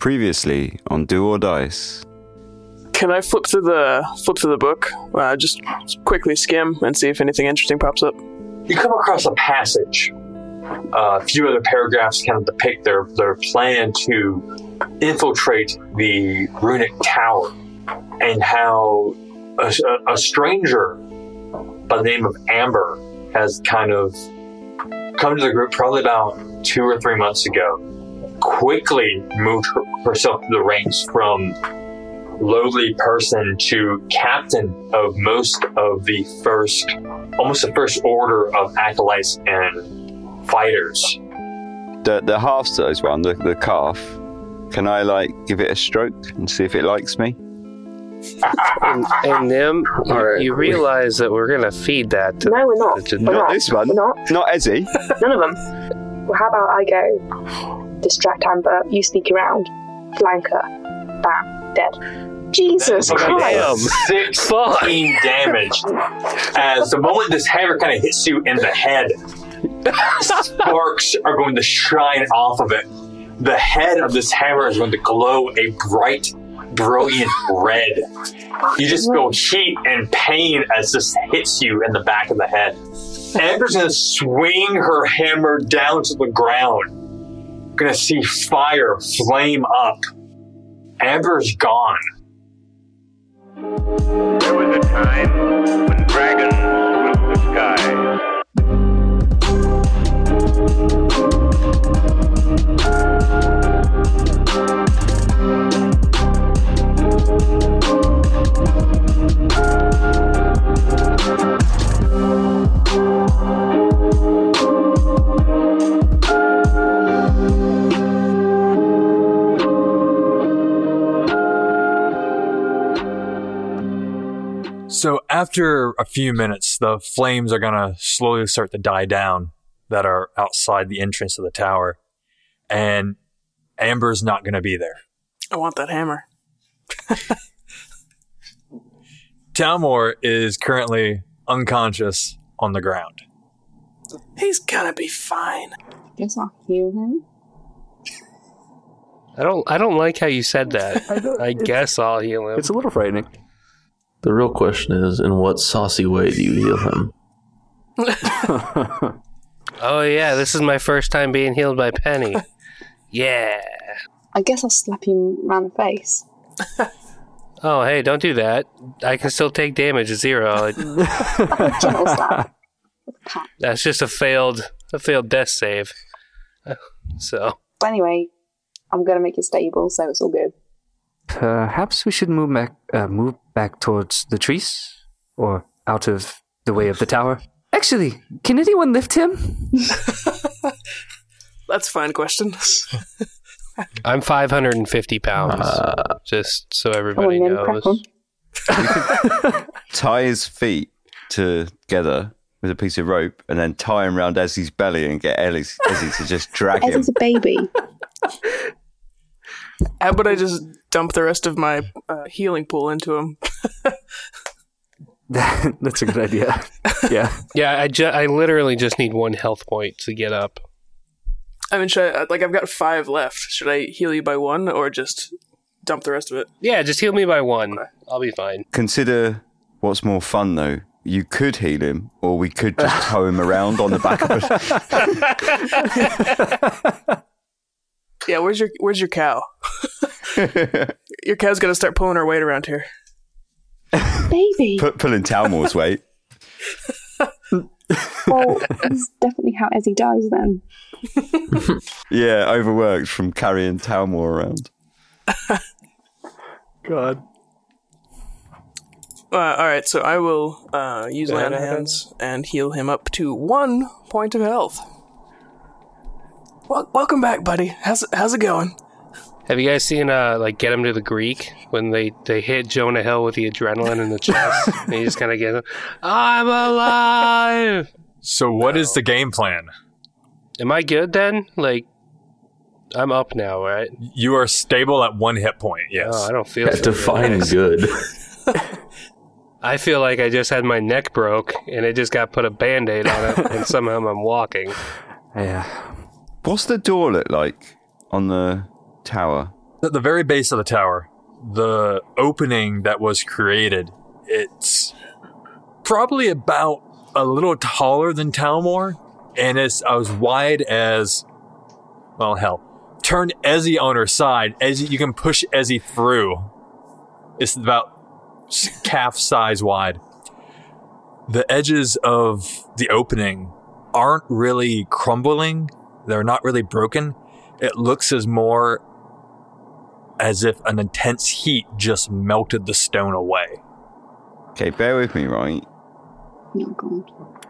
Previously on Do or Dice. Can I flip through the book? Just quickly skim and see if anything interesting pops up. You come across a passage. A few other paragraphs kind of depict their plan to infiltrate the runic tower, and how a stranger by the name of Amber has kind of come to the group probably about 2 or 3 months ago. Quickly moved herself through the ranks from lowly person to captain of most of the first order of acolytes and fighters. The half-size one, the calf, can I give it a stroke and see if it likes me? And Nim, you realize that we're gonna feed that to... No, we're not. Not this one. We're not. Not Ezzy. None of them. Well, how about I go distract Amber, you sneak around, flank her, bam, dead. Jesus Christ. 16 damage. As the moment this hammer kind of hits you in the head, sparks are going to shine off of it. The head of this hammer is going to glow a bright, brilliant red. You just feel heat and pain as this hits you in the back of the head. Amber's going to swing her hammer down to the ground. Going to see fire flame up. Amber's gone. There was a time when dragons ruled the sky. So after a few minutes, the flames are going to slowly start to die down that are outside the entrance of the tower. And Amber's not going to be there. I want that hammer. Talmor is currently unconscious on the ground. He's gonna be fine. Guess I'll heal him. I don't like how you said that. I guess I'll heal him. It's a little frightening. The real question is, in what saucy way do you heal him? Oh yeah, this is my first time being healed by Penny. Yeah. I guess I'll slap him around the face. Oh hey, don't do that. I can still take damage at 0. Gentle slap. That's just a failed death save. So. But anyway, I'm gonna make it stable, so it's all good. Perhaps we should move back towards the trees, or out of the way of the tower. Actually, can anyone lift him? That's a fine question. I'm 550 pounds, just so everybody knows. Tie his feet together with a piece of rope and then tie him around Ezzy's belly and get Ezzy to just drag him. Ezzy's a baby. How about I just dump the rest of my healing pool into him? That's a good idea. Yeah. Yeah, I literally just need 1 health point to get up. I mean, I've got 5 left. Should I heal you by 1 or just dump the rest of it? Yeah, just heal me by 1. I'll be fine. Consider what's more fun, though. You could heal him, or we could just tow him around on the back of it. Yeah, where's your cow? Your cow's gonna start pulling her weight around here. Baby. Pulling Talmor's weight. Well, that's definitely how Ezzy dies then. Yeah, overworked from carrying Talmor around. God. Alright, so I will use Lay on Hands and heal him up to 1 point of health. Welcome back, buddy. How's it going? Have you guys seen Get Him to the Greek when they hit Jonah Hill with the adrenaline in the chest and he just kind of gets, I'm alive. So what is the game plan? Am I good then? I'm up now, right? You are stable at 1 hit point. Yes. Oh, I don't feel so define good. I feel like I just had my neck broke and it just got put a Band-Aid on it and somehow I'm walking. Yeah. What's the door look like on the tower? At the very base of the tower, the opening that was created, it's probably about a little taller than Talmor, and it's as wide as, well, hell. Turn Ezzy on her side. Ezzy, you can push Ezzy through. It's about calf size wide. The edges of the opening aren't really crumbling. They're not really broken. It looks as if an intense heat just melted the stone away. Okay, bear with me, right? Oh, God.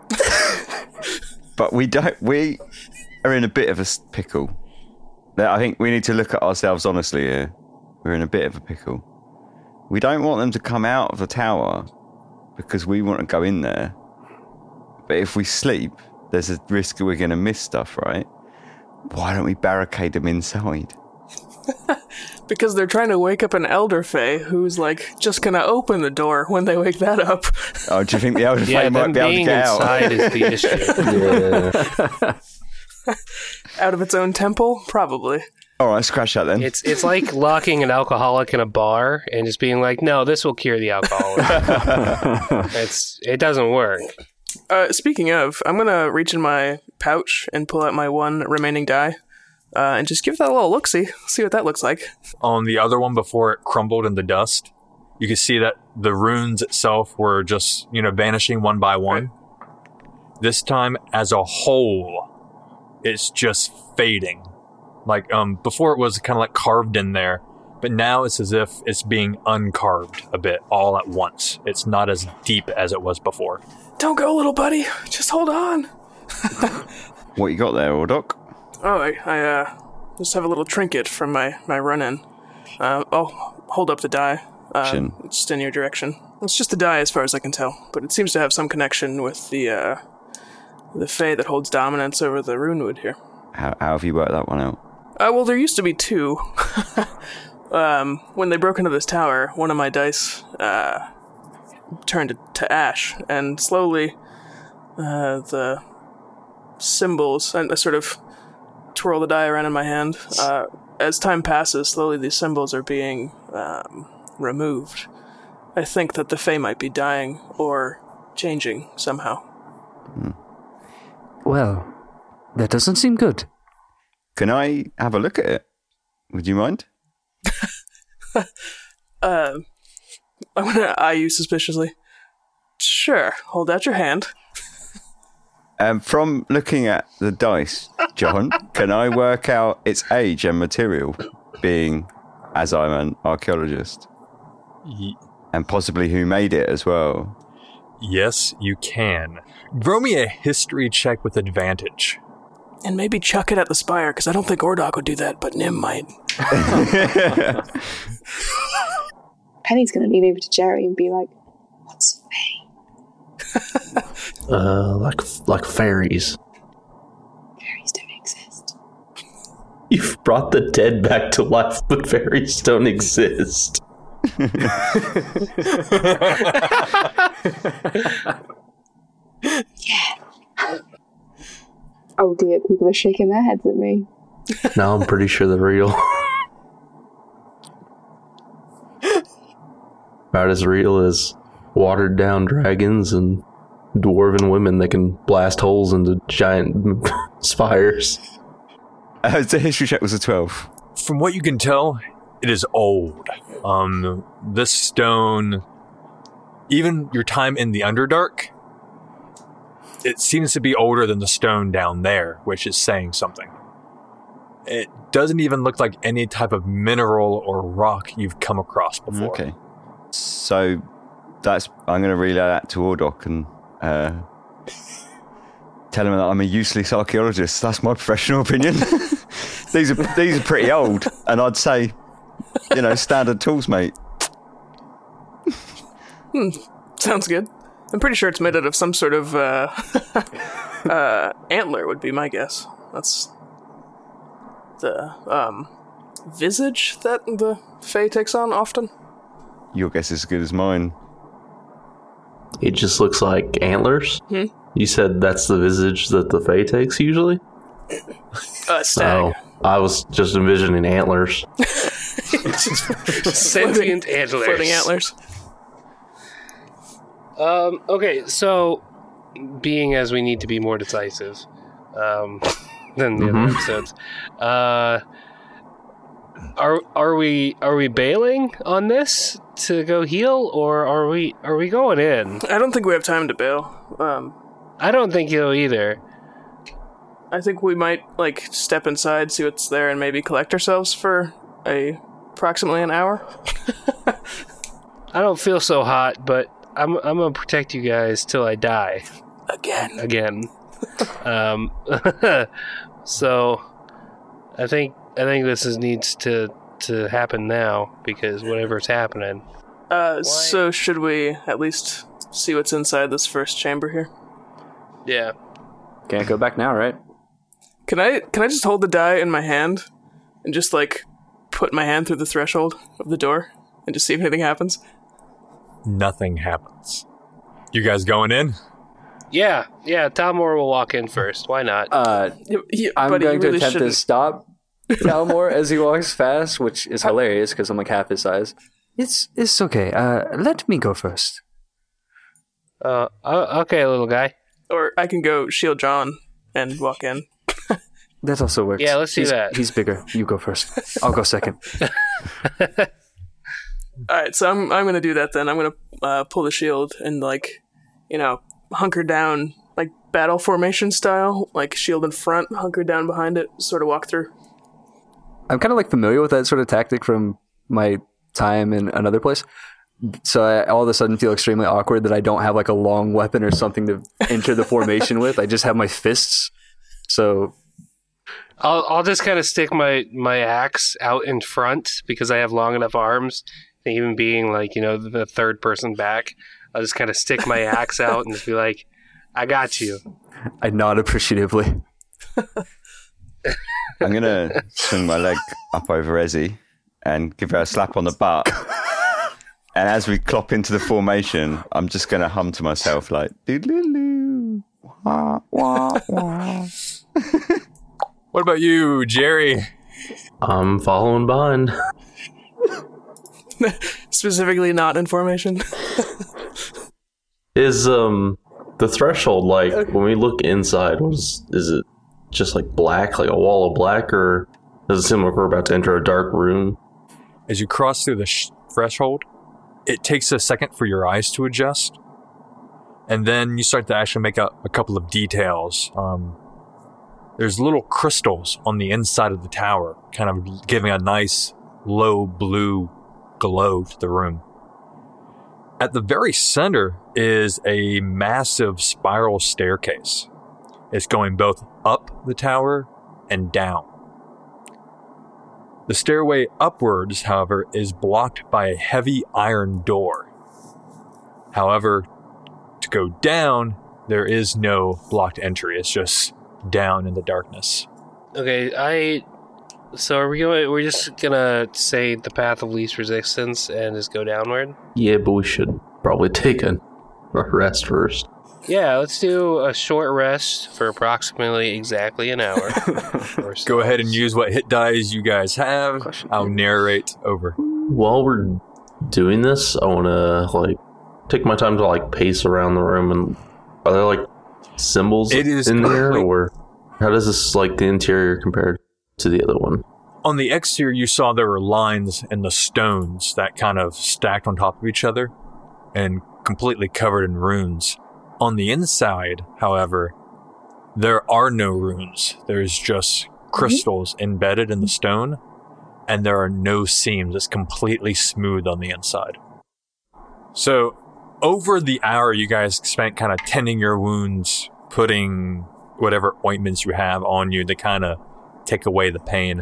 But we are in a bit of a pickle. I think we need to look at ourselves honestly here. We're in a bit of a pickle. We don't want them to come out of the tower because we want to go in there. But if we sleep, there's a risk we're going to miss stuff, right? Why don't we barricade them inside? Because they're trying to wake up an Elder Fae who's just gonna open the door when they wake that up. Oh, do you think the Elder Fae might be able to get out? Inside is the issue. Yeah. Out of its own temple? Probably. All right, scratch that then. It's like locking an alcoholic in a bar and just being like, no, this will cure the alcoholic. It doesn't work. Speaking of, I'm gonna reach in my pouch and pull out my one remaining die. And just give that a little look-see. See what that looks like. On the other one, before it crumbled in the dust, you can see that the runes itself were just, vanishing one by one. Right. This time, as a whole, it's just fading. Before it was kind of carved in there, but now it's as if it's being uncarved a bit all at once. It's not as deep as it was before. Don't go, little buddy. Just hold on. What you got there, Ordok? Oh, I just have a little trinket from my run-in. I'll hold up the die. Just in your direction. It's just a die as far as I can tell, but it seems to have some connection with the Fae that holds dominance over the Runewood here. How have you worked that one out? Well, there used to be two. When they broke into this tower, one of my dice turned to ash, and slowly the symbols, and I sort of twirl the die around in my hand. As time passes, slowly these symbols are being removed. I think that the Fae might be dying or changing somehow. Well, that doesn't seem good. Can I have a look at it? Would you mind? I'm gonna eye you suspiciously. Sure, hold out your hand. From looking at the dice, John, can I work out its age and material, being as I'm an archaeologist? And possibly who made it as well? Yes, you can. Roll me a history check with advantage. And maybe chuck it at the spire, because I don't think Ordok would do that, but Nim might. Penny's going to lean over to Jerry and be like, what's Fae? Like fairies. Fairies don't exist. You've brought the dead back to life, but fairies don't exist. Yeah. Oh dear, people are shaking their heads at me. No, I'm pretty sure they're real. About as real as watered down dragons and dwarven women that can blast holes into giant spires. The history check was a 12. From what you can tell, it is old. This stone, even your time in the Underdark, it seems to be older than the stone down there, which is saying something. It doesn't even look like any type of mineral or rock you've come across before. Okay. So I'm going to relay that to Ordok and tell him that I'm a useless archaeologist. That's my professional opinion. These are pretty old, and I'd say, standard tools, mate. Sounds good. I'm pretty sure it's made out of some sort of antler would be my guess. That's the visage that the Fae takes on often. Your guess is as good as mine. It just looks like antlers? You said that's the visage that the Fae takes usually? Stag. Oh, I was just envisioning antlers. Sentient antlers. Floating antlers. Okay, so being as we need to be more decisive than the other episodes, are we bailing on this to go heal, or are we going in? I don't think we have time to bail. I don't think you'll either. I think we might step inside, see what's there, and maybe collect ourselves for approximately an hour. I don't feel so hot, but I'm gonna protect you guys till I die. Again. So I think this needs to happen now, because whatever's happening. So should we at least see what's inside this first chamber here? Yeah. Can't go back now, right? Can I just hold the die in my hand and just put my hand through the threshold of the door and just see if anything happens? Nothing happens. You guys going in? Yeah, Talmor will walk in first. Why not? I'm going to attempt to stop Talmor as he walks fast, which is hilarious because I'm half his size. It's okay. Let me go first. Okay, little guy. Or I can go shield John and walk in. That also works. Yeah, let's do that. He's bigger. You go first. I'll go second. Alright, so I'm going to do that then. I'm going to pull the shield and, hunker down, battle formation style, shield in front, hunker down behind it, sort of walk through. I'm kind of familiar with that sort of tactic from my time in another place. So I all of a sudden feel extremely awkward that I don't have a long weapon or something to enter the formation with. I just have my fists. So I'll just kind of stick my axe out in front because I have long enough arms. And even being the third person back, I'll just kind of stick my axe out and just be like, I got you. I nod appreciatively. I'm going to swing my leg up over Ezzy and give her a slap on the butt. And as we clop into the formation, I'm just going to hum to myself doodle-doo, wah, wah, wah. What about you, Jerry? I'm following behind. Specifically not in formation. Is the threshold when we look inside? Is it just black, like a wall of black, or does it seem like we're about to enter a dark room? As you cross through the threshold, it takes a second for your eyes to adjust, and then you start to actually make out a couple of details. There's little crystals on the inside of the tower, kind of giving a nice low blue glow to the room. At the very center is a massive spiral staircase. It's going both up the tower and down. The stairway upwards, however, is blocked by a heavy iron door. However, to go down, there is no blocked entry. It's just down in the darkness. Okay, so we're just gonna say the path of least resistance and just go downward? Yeah, but we should probably take a rest first. Yeah, let's do a short rest for approximately exactly an hour. Go ahead and use what hit dice you guys have. I'll narrate over. While we're doing this, I want to take my time to pace around the room. And are there symbols in there, or how does this the interior compared to the other one? On the exterior, you saw there were lines in the stones that kind of stacked on top of each other and completely covered in runes. On the inside, however, there are no runes. There's just crystals embedded in the stone, and there are no seams. It's completely smooth on the inside. So, over the hour you guys spent kind of tending your wounds, putting whatever ointments you have on you to kind of take away the pain.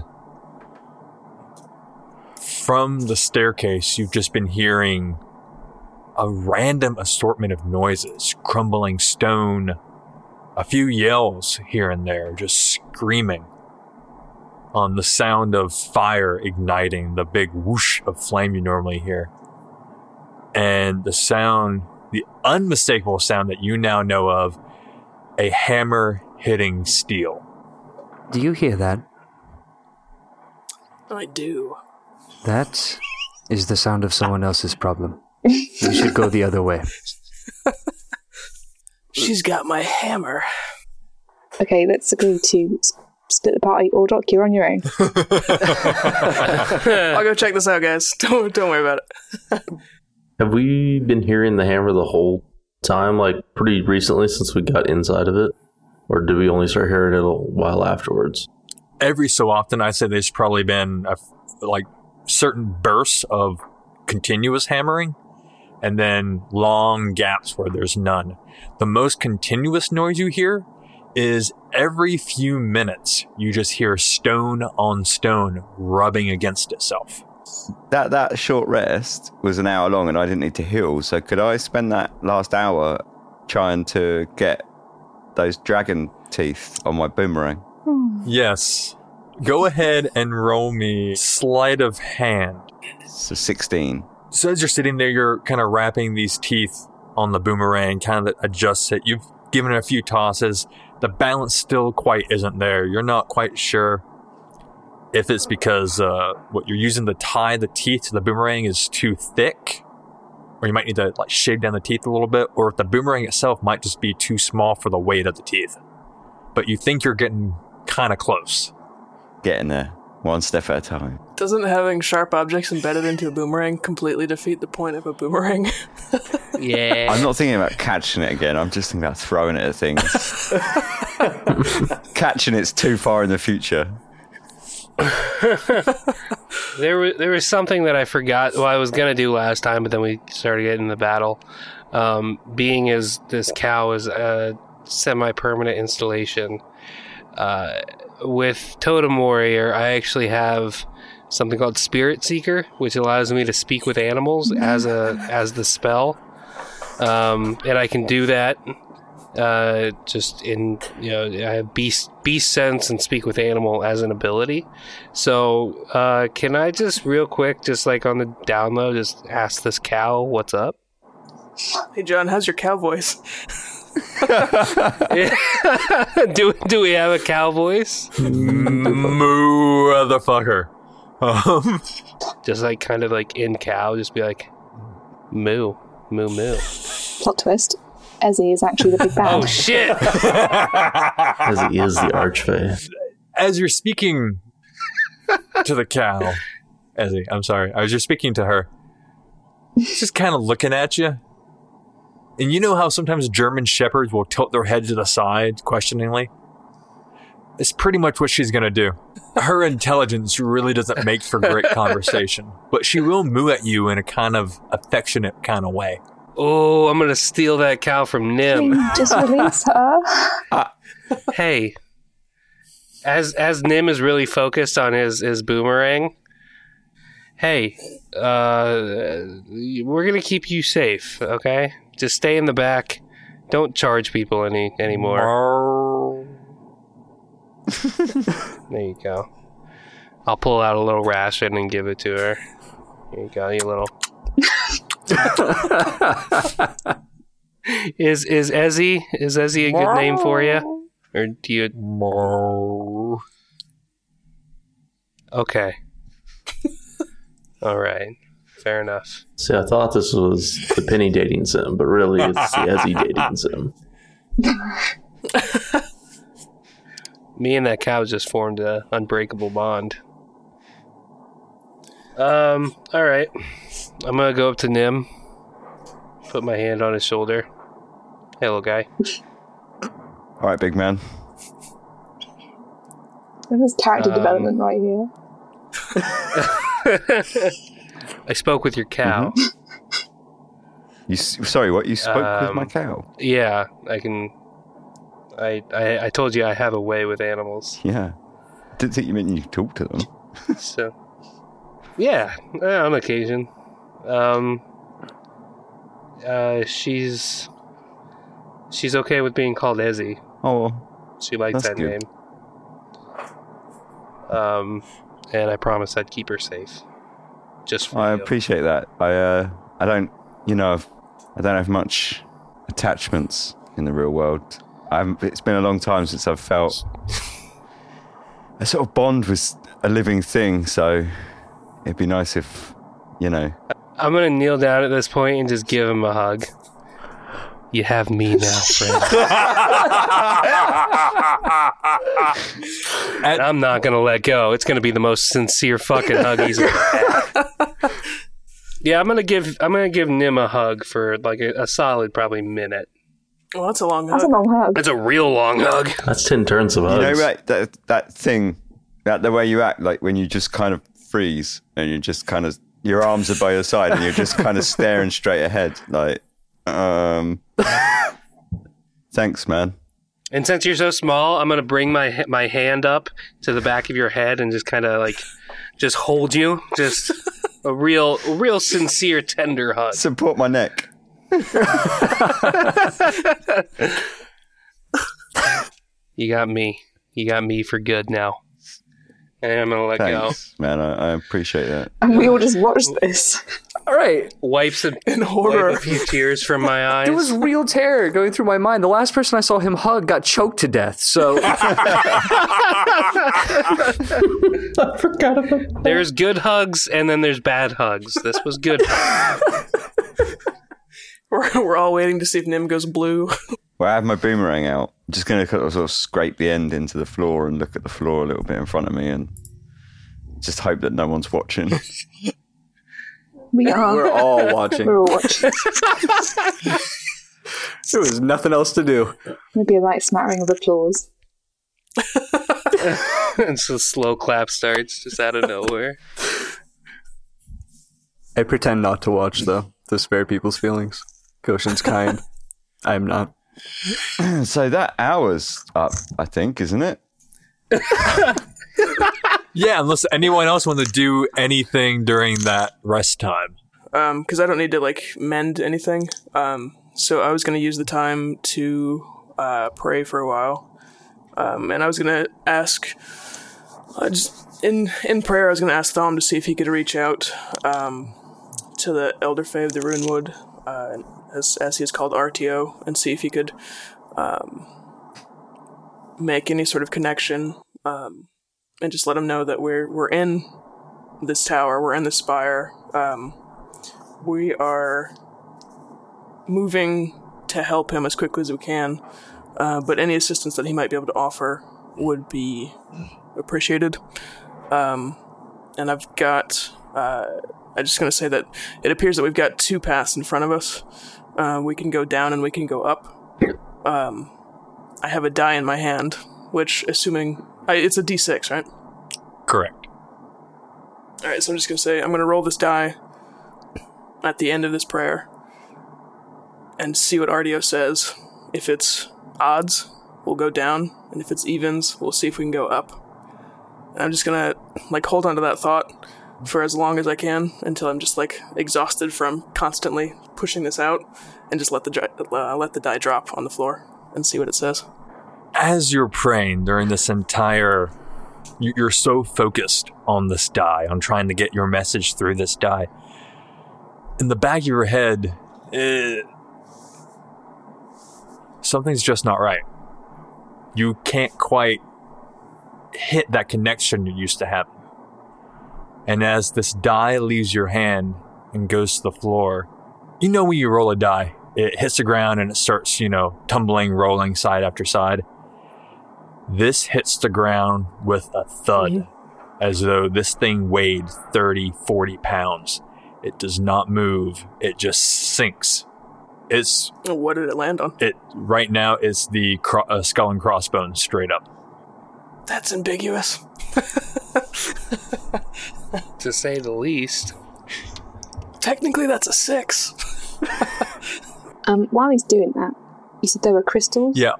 From the staircase, you've just been hearing a random assortment of noises, crumbling stone, a few yells here and there, just screaming. On the sound of fire igniting, the big whoosh of flame you normally hear. And the sound, the unmistakable sound that you now know of, a hammer hitting steel. Do you hear that? I do. That is the sound of someone else's problem. We should go the other way. She's got my hammer. Okay, let's agree to split the party. Or Doc, you're on your own. I'll go check this out, guys. Don't worry about it. Have we been hearing the hammer the whole time, like pretty recently since we got inside of it? Or did we only start hearing it a while afterwards? Every so often, I say there's probably been certain bursts of continuous hammering and then long gaps where there's none. The most continuous noise you hear is every few minutes you just hear stone on stone rubbing against itself. That short rest was an hour long and I didn't need to heal, so could I spend that last hour trying to get those dragon teeth on my boomerang? Yes. Go ahead and roll me sleight of hand. So 16. So as you're sitting there, you're kind of wrapping these teeth on the boomerang, kind of adjusts it. You've given it a few tosses. The balance still quite isn't there. You're not quite sure if it's because what you're using to tie the teeth to the boomerang is too thick, or you might need to shave down the teeth a little bit, or if the boomerang itself might just be too small for the weight of the teeth. But you think you're getting kind of close. Getting there, one step at a time. Doesn't having sharp objects embedded into a boomerang completely defeat the point of a boomerang? Yeah. I'm not thinking about catching it again. I'm just thinking about throwing it at things. Catching it's too far in the future. There was something that I forgot. Well, I was gonna do last time, but then we started getting in the battle. Being as this cow is a semi-permanent installation, with Totem Warrior, I actually have something called Spirit Seeker, which allows me to speak with animals as the spell, and I can do that. Just in, I have beast sense and speak with animal as an ability. So, can I just real quick, just like on the download, just ask this cow what's up? Hey John, how's your cow voice? Do we have a cow voice? Moo, motherfucker. Just like kind of like in cow, just be like moo, moo, moo. Plot twist. Ezzy is actually the big bad. Oh shit! Ezzy is the archfey. As you're speaking to the cow, Ezzy, I'm sorry. As you're speaking to her, she's just kind of looking at you. And you know how sometimes German shepherds will tilt their head to the side questioningly? It's pretty much what she's going to do. Her intelligence really doesn't make for great conversation, but she will moo at you in a kind of affectionate kind of way. Oh, I'm going to steal that cow from Nim. Just release her. Hey, as Nim is really focused on his boomerang, hey, we're going to keep you safe, okay? Just stay in the back. Don't charge people anymore. There you go. I'll pull out a little ration and give it to her. Here you go, you little... Is Ezzy a good name for you? Or do you... Okay. Alright. Fair enough. See, I thought this was the Penny dating sim, but really it's the Ezzy dating sim. Me and that cow just formed an unbreakable bond. Alright. I'm gonna go up to Nim. Put my hand on his shoulder. Hey, little guy. Alright, big man. There's character development right here. I spoke with your cow. Mm-hmm. Sorry, what? You spoke with my cow? Yeah, I can... I told you I have a way with animals. Yeah. I didn't think you meant you could talk to them. So... Yeah, on occasion. She's okay with being called Ezzy. Oh, she likes that good. name. And I promised I'd keep her safe. Just for I you. appreciate that. I don't have much attachments in the real world. It's been a long time since I've felt a sort of bond with a living thing. So it'd be nice if, I'm going to kneel down at this point and just give him a hug. You have me now, friend. And I'm not going to let go. It's going to be the most sincere fucking hug he's ever had. Yeah, I'm gonna give Nim a hug for like a solid probably minute. Well, that's a long hug. That's a long hug. That's a real long hug. That's 10 turns of hugs. Right, that thing, the way you act, like when you just kind of freeze and you just kind of, your arms are by your side and you're just kind of staring straight ahead, like, thanks, man. And since you're so small, I'm gonna bring my hand up to the back of your head and just kind of like, just hold you, just. A real sincere, tender hug. Support my neck. You got me. You got me for good now. And I'm going to let Thanks, man. I appreciate that. And we all just watched this. All right. Wipes in horror. Wipe a few tears from my eyes. There was real terror going through my mind. The last person I saw him hug got choked to death, so... I forgot about that. There's good hugs, and then there's bad hugs. This was good. We're all waiting to see if Nim goes blue. Well, I have my boomerang out. I'm just going to sort of scrape the end into the floor and look at the floor a little bit in front of me and just hope that no one's watching. We are. We're all watching. We're all watching. There was nothing else to do. Maybe a light smattering of applause. And so slow clap starts just out of nowhere. I pretend not to watch, though, to spare people's feelings. Goshen's kind. I am not. So that hour's up, I think, isn't it? Yeah, unless anyone else want to do anything during that rest time. Because I don't need to, like, mend anything. So I was going to use the time to pray for a while. And I was going to ask, just in prayer, I was going to ask Thom to see if he could reach out to the Elder Fae of the Runewood, as he is called, RTO, and see if he could make any sort of connection, and just let him know that we're in this tower, we're in this spire, we are moving to help him as quickly as we can, but any assistance that he might be able to offer would be appreciated. And I've got, I'm just going to say that it appears that we've got two paths in front of us. We can go down and we can go up. I have a die in my hand, which, assuming... it's a d6, right? Correct. Alright, so I'm just going to say, I'm going to roll this die at the end of this prayer and see what RDO says. If it's odds, we'll go down, and if it's evens, we'll see if we can go up. And I'm just going to, like, hold on to that thought for as long as I can until I'm just, like, exhausted from constantly pushing this out, and just let the die drop on the floor and see what it says. As you're praying during this entire... You're so focused on this die, on trying to get your message through this die. In the back of your head, something's just not right. You can't quite hit that connection you're used to having. And as this die leaves your hand and goes to the floor, you know when you roll a die, it hits the ground and it starts, tumbling, rolling side after side. This hits the ground with a thud, as though this thing weighed 30, 40 pounds. It does not move. It just sinks. What did it land on? Right now, it's the skull and crossbones straight up. That's ambiguous. To say the least. Technically, that's a 6. While he's doing that, you said there were crystals? Yeah.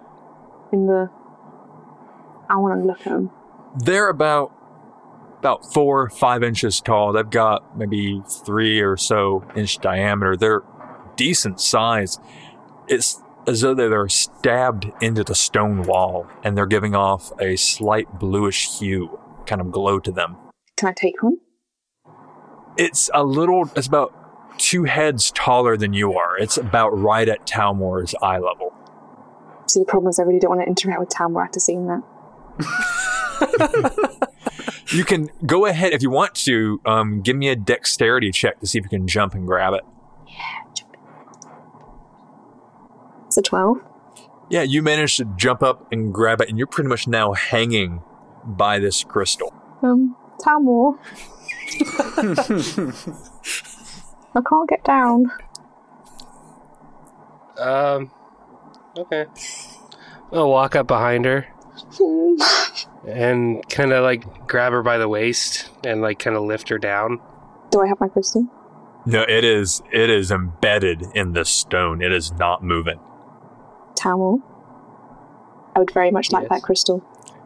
I want to look at them. They're about 4 or 5 inches tall. They've got maybe 3 or so inch diameter. They're decent size. It's as though they're stabbed into the stone wall, and they're giving off a slight bluish hue, kind of glow to them. Can I take one? It's about 2 heads taller than you are. It's about right at Talmor's eye level. See, the problem is I really don't want to interact with Talmor after seeing that. You can go ahead if you want to. Give me a dexterity check to see if you can jump and grab it. Yeah, jump. It's a 12. Yeah, you managed to jump up and grab it, and you're pretty much now hanging by this crystal. Talmor. I can't get down. Okay. I'll walk up behind her and kind of like grab her by the waist and like kind of lift her down. Do I have my crystal? No, it is embedded in the stone. It is not moving. Talmor. I would very much like that crystal.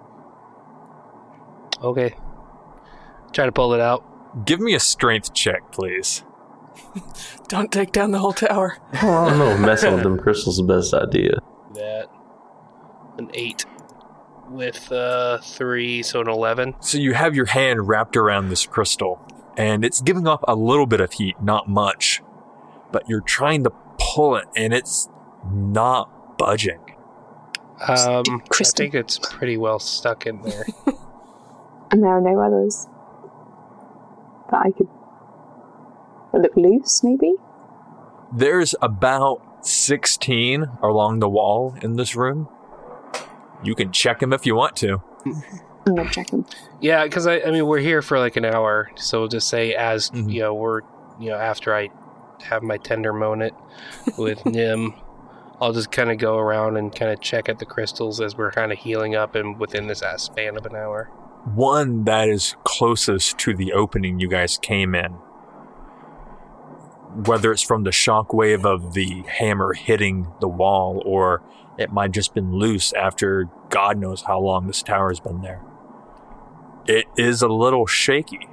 Okay. Try to pull it out. Give me a strength check, please. Don't take down the whole tower. I don't know if messing with them crystals is the best idea. That. An 8 with 3, so an 11. So you have your hand wrapped around this crystal, and it's giving off a little bit of heat, not much. But you're trying to pull it, and it's not budging. I think it's pretty well stuck in there. And there are no others that I could look loose, maybe? There's about 16 along the wall in this room. You can check them if you want to. I'm gonna check them. Yeah, because I mean, we're here for like an hour, so we'll just say as, after I have my tender moment with Nim, I'll just kind of go around and kind of check at the crystals as we're kind of healing up and within this span of an hour. One that is closest to the opening you guys came in, whether it's from the shockwave of the hammer hitting the wall or it might just been loose after God knows how long this tower has been there. It is a little shaky.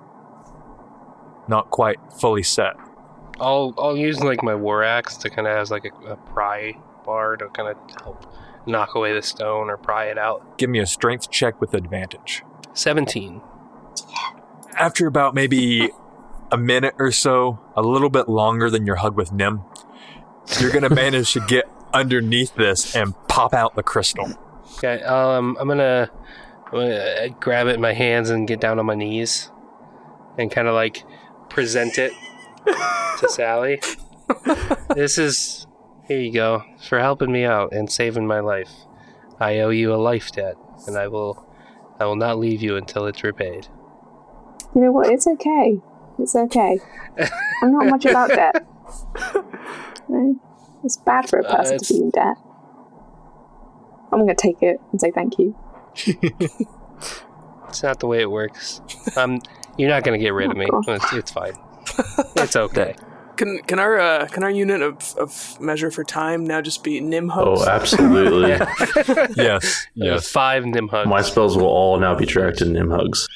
Not quite fully set. I'll use like my war axe to kind of have like a pry bar to kind of help knock away the stone or pry it out. Give me a strength check with advantage. 17. After about maybe a minute or so, a little bit longer than your hug with Nim, you're going to manage to get underneath this and pop out the crystal. Okay, I'm gonna grab it in my hands and get down on my knees and kind of like present it to Sally. Here you go, for helping me out and saving my life. I owe you a life debt, and I will not leave you until it's repaid. You know what? It's okay. It's okay. I'm not much about debt. It's bad for a person to be in debt. I'm going to take it and say thank you. It's not the way it works. You're not going to get rid of me. It's fine. It's okay. Can our unit of measure for time now just be Nim hugs? Oh, absolutely. Yes. 5 Nim hugs. My spells will all now be tracked in Nim hugs.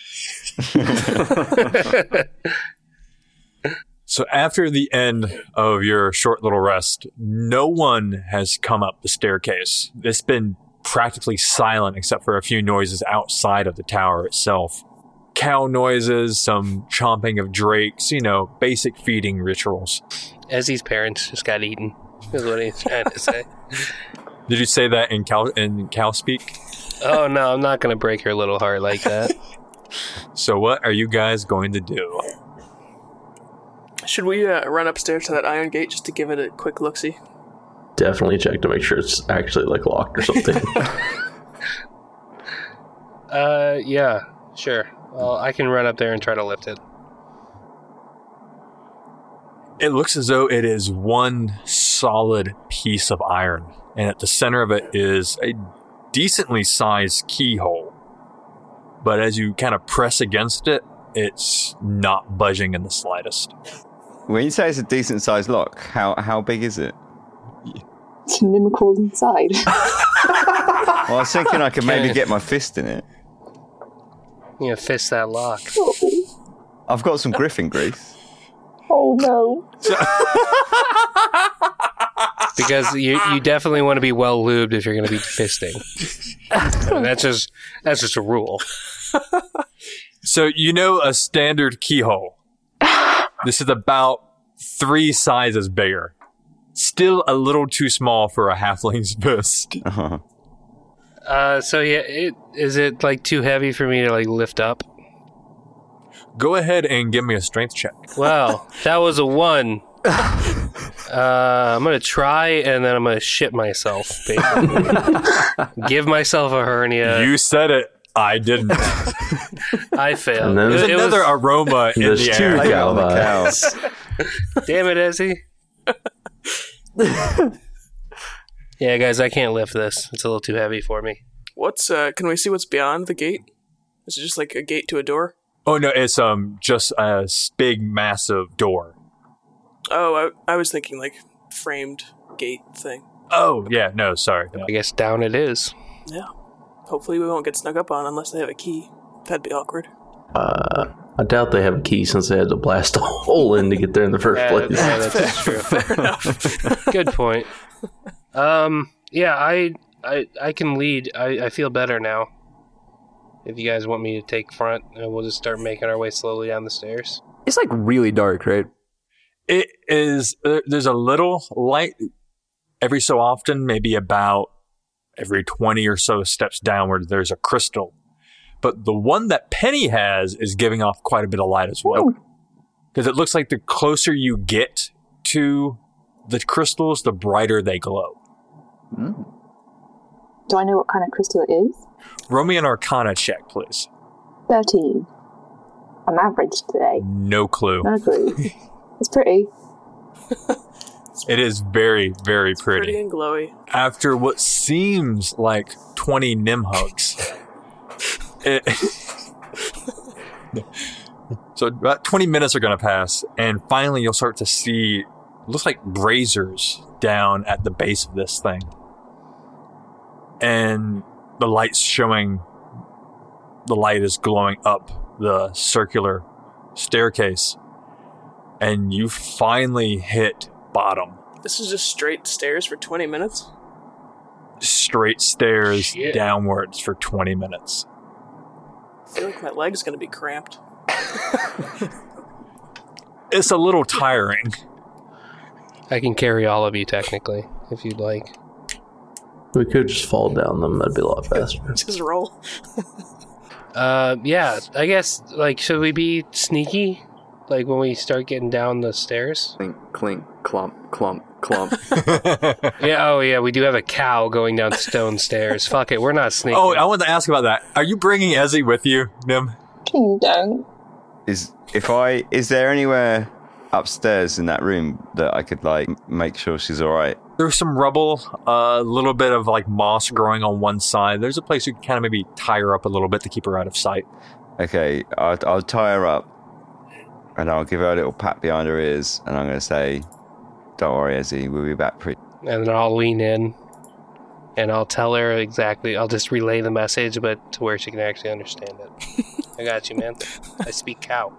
So after the end of your short little rest, no one has come up the staircase. It's been practically silent except for a few noises outside of the tower itself. Cow noises, some chomping of drakes, basic feeding rituals. Ezzy's parents just got eaten, is what he's trying to say. Did you say that in cow speak? Oh, no, I'm not going to break her little heart like that. So what are you guys going to do? Should we run upstairs to that iron gate just to give it a quick look-see? Definitely check to make sure it's actually like locked or something. Yeah, sure. Well, I can run up there and try to lift it. It looks as though it is one solid piece of iron, and at the center of it is a decently sized keyhole. But as you kind of press against it, it's not budging in the slightest. When you say it's a decent sized lock, how big is it? Nim crawls inside. Well, I was thinking I could maybe get my fist in it. Yeah, fist that lock. I've got some griffin grease. Oh no. Because you definitely want to be well lubed if you're going to be fisting. I mean, that's just a rule. So a standard keyhole. This is about 3 sizes bigger. Still a little too small for a halfling's fist. Uh-huh. So yeah, is it like too heavy for me to like lift up? Go ahead and give me a strength check. Well, that was a 1. I'm going to try, and then I'm going to shit myself, basically. Give myself a hernia. You said it. I didn't. I failed. And then There's another aroma in There's the two air. cow vibes. Damn it, Ezzy. Yeah, guys, I can't lift this. It's a little too heavy for me. What's can we see what's beyond the gate? Is it just like a gate to a door? Oh no, it's just a big, massive door. Oh, I was thinking like framed gate thing. Oh yeah, no, sorry. No. I guess down it is. Yeah. Hopefully we won't get snuck up on unless they have a key. That'd be awkward. I doubt they have a key since they had to blast a hole in to get there in the first place. Yeah, that's true. Fair enough. Good point. Yeah, I can lead. I feel better now. If you guys want me to take front, and we'll just start making our way slowly down the stairs. It's like really dark, right? It is. There's a little light every so often, maybe about every 20 or so steps downward. There's a crystal, but the one that Penny has is giving off quite a bit of light as well. Because it looks like the closer you get to the crystals, the brighter they glow. Do I know what kind of crystal it is? Roll me an Arcana check, please. 13. I'm average today. No clue. No clue. It's pretty. It is very, very Pretty and glowy. After what seems like 20 Nimhugs. So about 20 minutes are going to pass, and finally you'll start to see, it looks like braziers down at the base of this thing. And the light's showing, the light is glowing up the circular staircase. And you finally hit bottom. This is just straight stairs for 20 minutes? Straight stairs downwards for 20 minutes. I feel like my leg's going to be cramped. It's a little tiring. I can carry all of you, technically, if you'd like. We could just fall down them. That'd be a lot faster. Just roll. Yeah, I guess, like, should we be sneaky? Like, when we start getting down the stairs? Clink, clink, clump, clump, clump. Yeah, we do have a cow going down stone stairs. Fuck it, we're not sneaky. Oh, I wanted to ask about that. Are you bringing Ezzy with you, Nim? Please don't. Is there anywhere upstairs in that room that I could, like, make sure she's alright? There's some rubble, a little bit of, like, moss growing on one side. There's a place you can kind of maybe tie her up a little bit to keep her out of sight. Okay, I'll tie her up, and I'll give her a little pat behind her ears, and I'm going to say, don't worry, Ezzy, we'll be back pretty... And then I'll lean in, and I'll tell her exactly, I'll just relay the message, but to where she can actually understand it. I got you, man. I speak cow.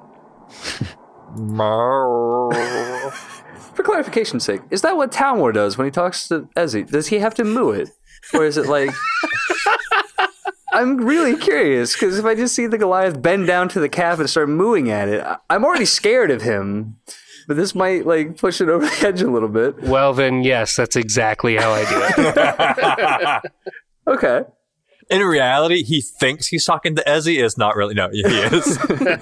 For clarification's sake, is that what Talmor does when he talks to Ezzy? Does he have to moo it? Or is it like... I'm really curious, because if I just see the Goliath bend down to the calf and start mooing at it, I'm already scared of him. But this might, like, push it over the edge a little bit. Well, then, yes, that's exactly how I do it. Okay. In reality, he thinks he's talking to Ezzy. It's not really. No, he is.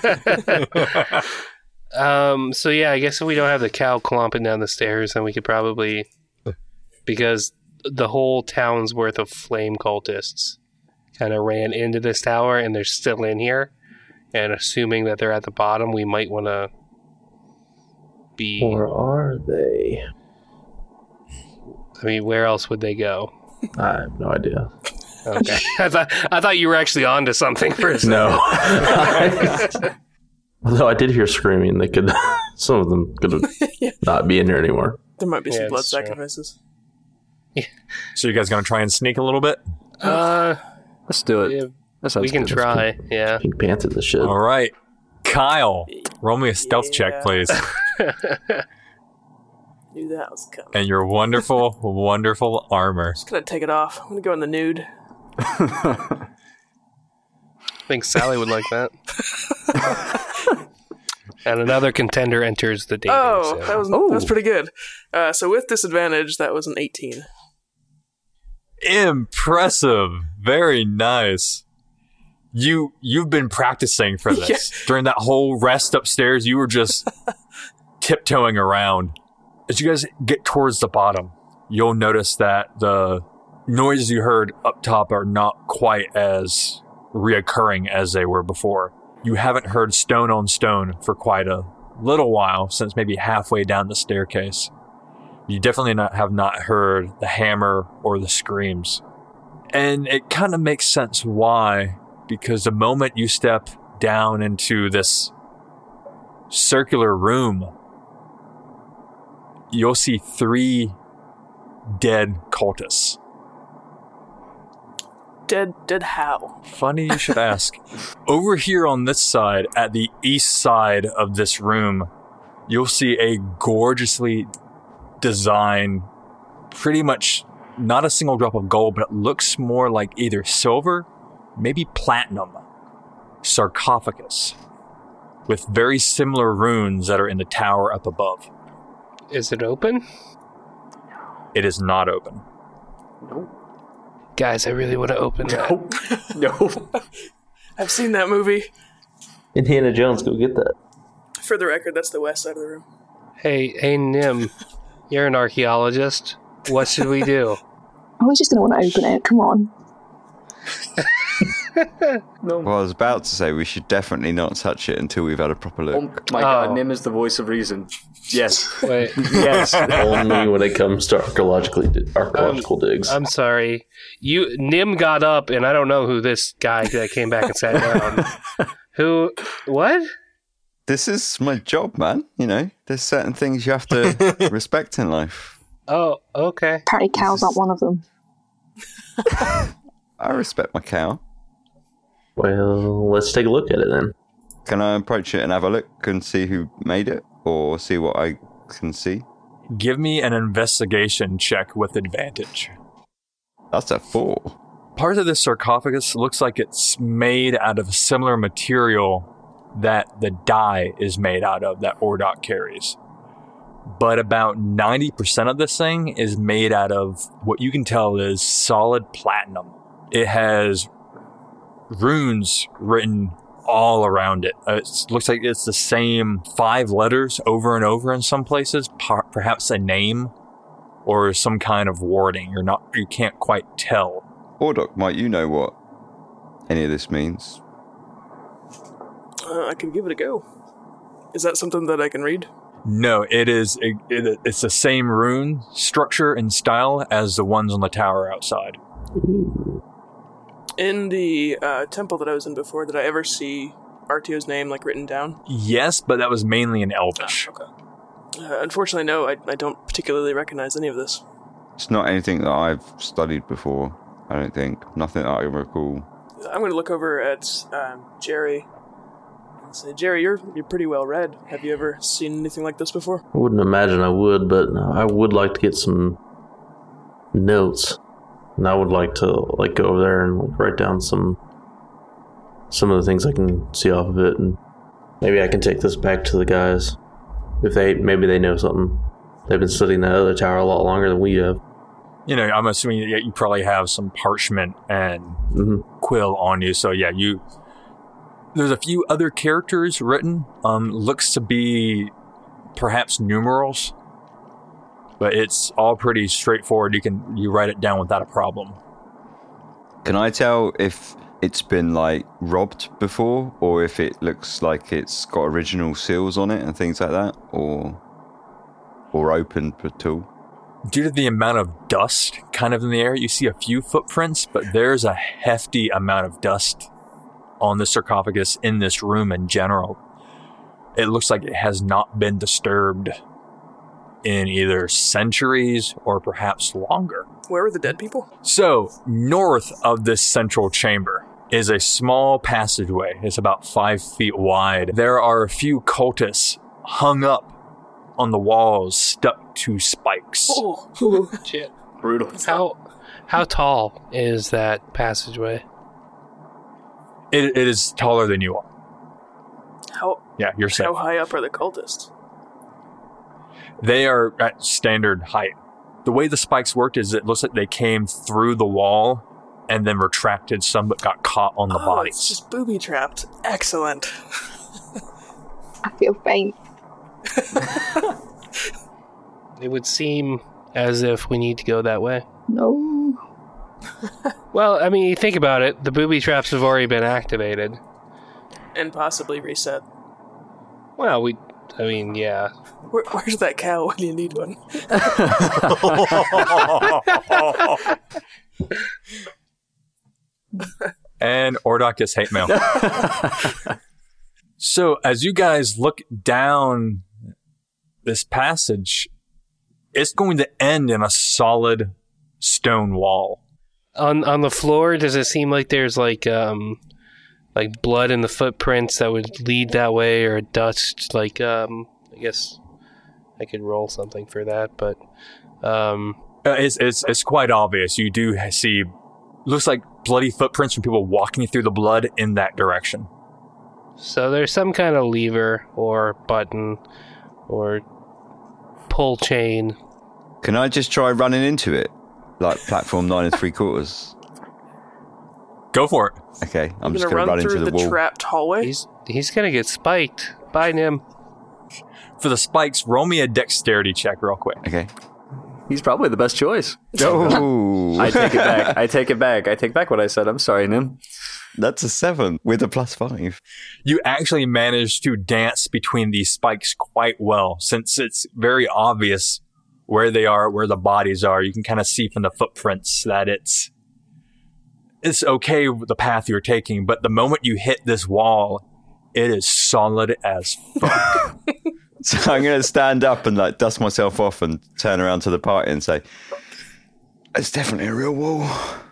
So, yeah, I guess if we don't have the cow clomping down the stairs, then we could probably... Because the whole town's worth of flame cultists kind of ran into this tower, and they're still in here. And assuming that they're at the bottom, we might want to be... Or are they? I mean, where else would they go? I have no idea. Okay. I thought you were actually onto something for a second. No. Although I did hear screaming. They could... Some of them could not be in here anymore. There might be some blood that's true. sacrifices. So you guys going to try and sneak a little bit? Let's do it. Yeah, That sounds we can good. try, yeah. Pink Panther the shit. All right. Kyle, roll me a stealth check, please. Knew that was coming. And your wonderful, wonderful armor. Just gonna take it off. I'm gonna go in the nude. I think Sally would like that. And another contender enters the dating sim. That was pretty good. So with disadvantage, that was an 18. Impressive. Very nice. You've been practicing for this. Yeah. During that whole rest upstairs, you were just tiptoeing around. As you guys get towards the bottom, you'll notice that the noises you heard up top are not quite as reoccurring as they were before. You haven't heard stone on stone for quite a little while, since maybe halfway down the staircase. You definitely have not heard the hammer or the screams. And it kind of makes sense why, because the moment you step down into this circular room, you'll see 3 dead cultists. Dead how? Funny you should ask. Over here on this side, at the east side of this room, you'll see a gorgeously designed, pretty much not a single drop of gold, but it looks more like either silver, maybe platinum, sarcophagus, with very similar runes that are in the tower up above. Is it open? It is not open. Nope. Guys, I really want to open that. No. I've seen that movie. Indiana Jones, go get that. For the record, that's the west side of the room. Hey, Nim, you're an archaeologist. What should we do? I was just going to want to open it. Come on. No. Well, I was about to say we should definitely not touch it until we've had a proper look. Oh my God, Nim is the voice of reason. Yes. Wait. Yes. Only when it comes to archaeological digs. I'm sorry. Nim got up, and I don't know who this guy that came back and sat down. Who? What? This is my job, man. You know, there's certain things you have to respect in life. Oh, okay. Apparently cows aren't one of them. I respect my cow. Well, let's take a look at it then. Can I approach it and have a look and see who made it? Or see what I can see? Give me an investigation check with advantage. That's a 4. Part of this sarcophagus looks like it's made out of a similar material that the dye is made out of that Ordok carries. But about 90% of this thing is made out of what you can tell is solid platinum. It has runes written all around it. It looks like it's the same 5 letters over and over in some places, perhaps a name or some kind of wording. You can't quite tell. Ordok, might you know what any of this means? I can give it a go. Is that something that I can read? No, it's the same rune structure and style as the ones on the tower outside. Ooh. In the temple that I was in before, did I ever see Artio's name written down? Yes, but that was mainly in Elvish. Okay. Unfortunately, no, I don't particularly recognize any of this. It's not anything that I've studied before, I don't think. Nothing that I recall. I'm going to look over at Jerry and say, Jerry, you're pretty well read. Have you ever seen anything like this before? I wouldn't imagine I would, but I would like to get some notes. And I would like to go over there and write down some of the things I can see off of it, and maybe I can take this back to the guys if maybe they know something. They've been studying that other tower a lot longer than we have. You know, I'm assuming you probably have some parchment and quill on you. So yeah, there's a few other characters written. Looks to be perhaps numerals. But it's all pretty straightforward. You write it down without a problem. Can I tell if it's been robbed before, or if it looks like it's got original seals on it and things like that, or opened at all? Due to the amount of dust kind of in the air, you see a few footprints, but there's a hefty amount of dust on the sarcophagus in this room in general. It looks like it has not been disturbed in either centuries or perhaps longer. Where were the dead people? So, north of this central chamber is a small passageway. It's about 5 feet wide. There are a few cultists hung up on the walls, stuck to spikes. Oh, shit. Brutal. How tall is that passageway? It is taller than you are. Yeah, you're safe. How high up are the cultists? They are at standard height. The way the spikes worked is it looks like they came through the wall and then retracted. Some but got caught on the bodies. It's just booby trapped. Excellent. I feel faint. It would seem as if we need to go that way. No. Well, I mean, you think about it. The booby traps have already been activated. And possibly reset. Well, yeah. Where's that cow when you need one? And Ordok gets hate mail. So, as you guys look down this passage, it's going to end in a solid stone wall. On the floor, does it seem like there's like blood in the footprints that would lead that way, or dust? I guess I could roll something for that, but it's quite obvious. You do see, looks like bloody footprints from people walking through the blood in that direction. So there's some kind of lever or button or pull chain. Can I just try running into it? Like platform 9 3/4? Go for it. Okay, I'm just going to run into the wall. Trapped hallway? He's going to get spiked. Bye, Nim. For the spikes, roll me a dexterity check real quick. Okay. He's probably the best choice. Oh. I take it back. I take back what I said. I'm sorry, Nim. That's a 7 with a +5. You actually managed to dance between these spikes quite well, since it's very obvious where they are, where the bodies are. You can kind of see from the footprints that it's okay with the path you're taking, but the moment you hit this wall, it is solid as fuck. So I'm going to stand up and like dust myself off and turn around to the party and say, it's definitely a real wall.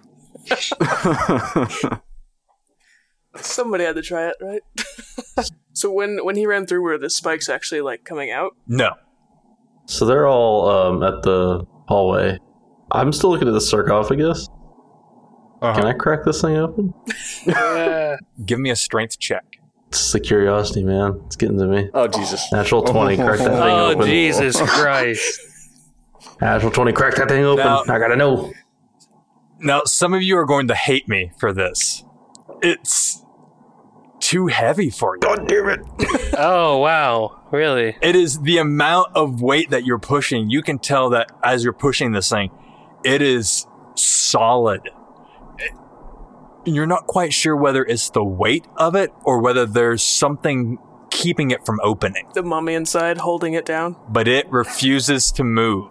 Somebody had to try it, right? So when he ran through, were the spikes actually like coming out? No. So they're all at the hallway. I'm still looking at the sarcophagus. Can I crack this thing open? Give me a strength check. It's the curiosity, man. It's getting to me. Oh, Jesus. Natural 20, crack that thing open. Oh, Jesus Christ. Natural 20, crack that thing open. Now, I gotta know. Now, some of you are going to hate me for this. It's too heavy for you. God damn it. Oh, wow. Really? It is the amount of weight that you're pushing. You can tell that as you're pushing this thing, it is solid. You're not quite sure whether it's the weight of it or whether there's something keeping it from opening. The mummy inside holding it down? But it refuses to move.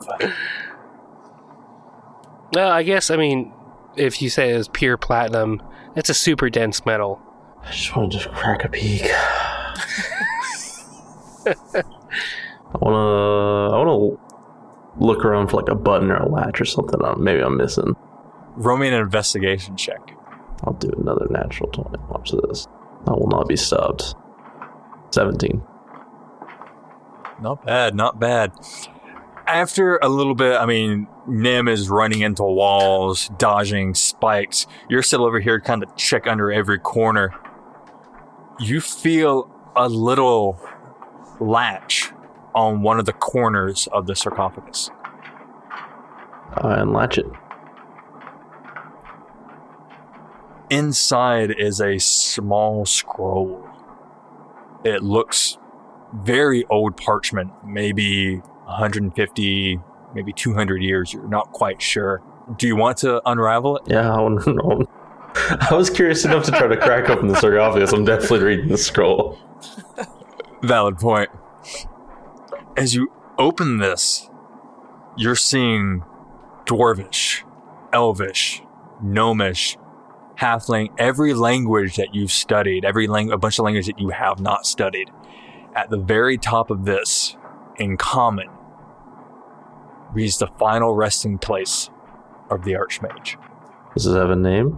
Well, I guess, if you say it's pure platinum, it's a super dense metal. I just want to crack a peek. I want to look around for like a button or a latch or something. Maybe I'm missing. Roll me an investigation check. I'll do another natural 20. Watch this. I will not be stopped. 17. Not bad, not bad. After a little bit, Nim is running into walls, dodging spikes. You're still over here kind of check under every corner. You feel a little latch on one of the corners of the sarcophagus. Unlatch it. Inside is a small scroll. It looks very old parchment, maybe 150, maybe 200 years. You're not quite sure. Do you want to unravel it? Yeah, I want to know. I was curious enough to try to crack open the sarcophagus. I'm definitely reading the scroll. Valid point. As you open this, you're seeing Dwarvish, Elvish, Gnomish, Halfling, every language that you've studied, a bunch of language that you have not studied. At the very top of this, in common, reads the final resting place of the Archmage. Does it have a name?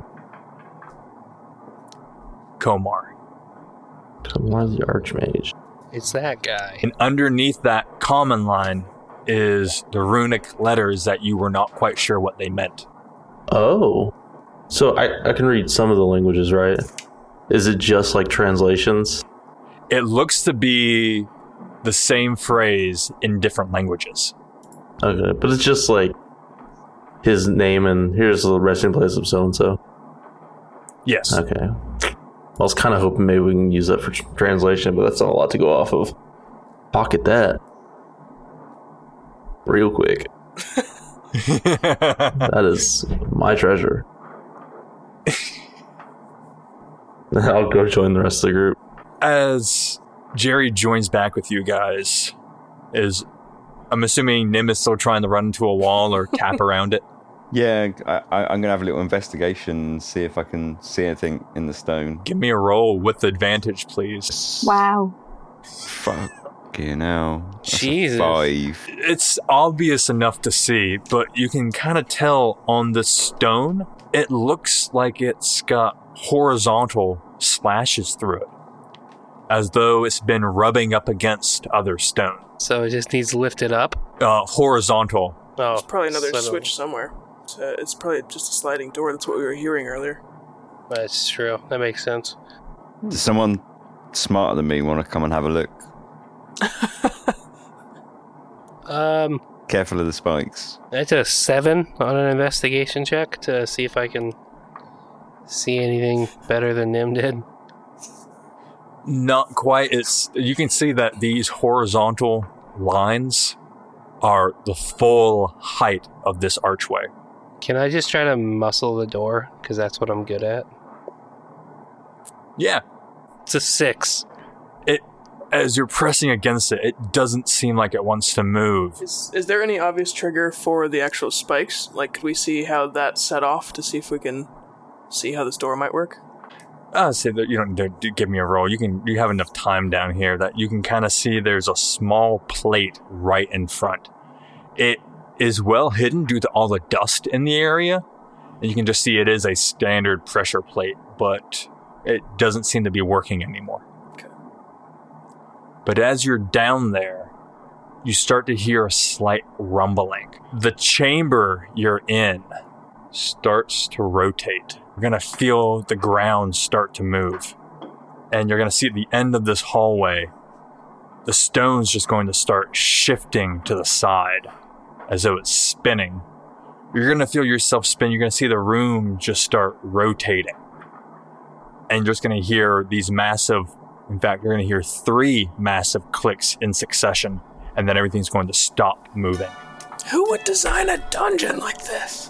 Komar. Komar the Archmage. It's that guy. And underneath that common line is the runic letters that you were not quite sure what they meant. Oh. So I can read some of the languages, right? Is it just like translations? It looks to be the same phrase in different languages. Okay, but it's just like his name and here's the resting place of so-and-so. Yes. Okay. I was kind of hoping maybe we can use that for translation, but that's not a lot to go off of. Pocket that. Real quick. That is my treasure. I'll go join the rest of the group. As Jerry joins back with you guys, I'm assuming Nim is still trying to run into a wall or cap around it. Yeah, I'm going to have a little investigation and see if I can see anything in the stone. Give me a roll with advantage, please. Wow. Fucking hell. Jesus. 5. It's obvious enough to see, but you can kind of tell on the stone, it looks like it's got horizontal slashes through it, as though it's been rubbing up against other stone. So it just needs lifted up? Horizontal. Oh, There's probably another so- switch somewhere. It's probably just a sliding door. That's what we were hearing earlier. That's true. That makes sense. Does someone smarter than me want to come and have a look? Careful of the spikes. That's a 7 on an investigation check to see if I can see anything better than Nim did. Not quite. You can see that these horizontal lines are the full height of this archway. Can I just try to muscle the door? Because that's what I'm good at. Yeah. It's a 6. As you're pressing against it, it doesn't seem like it wants to move. Is there any obvious trigger for the actual spikes? Like, could we see how that's set off to see if we can see how this door might work? I'd say that you don't need to give me a roll. You have enough time down here that you can kind of see there's a small plate right in front. It is well hidden due to all the dust in the area, and you can just see it is a standard pressure plate, but it doesn't seem to be working anymore. Okay. But as you're down there, you start to hear a slight rumbling. The chamber you're in starts to rotate. You're going to feel the ground start to move. And you're going to see at the end of this hallway, the stone's just going to start shifting to the side as though it's spinning. You're going to feel yourself spin. You're going to see the room just start rotating. And you're just going to hear these massive, in fact, you're going to hear 3 massive clicks in succession. And then everything's going to stop moving. Who would design a dungeon like this?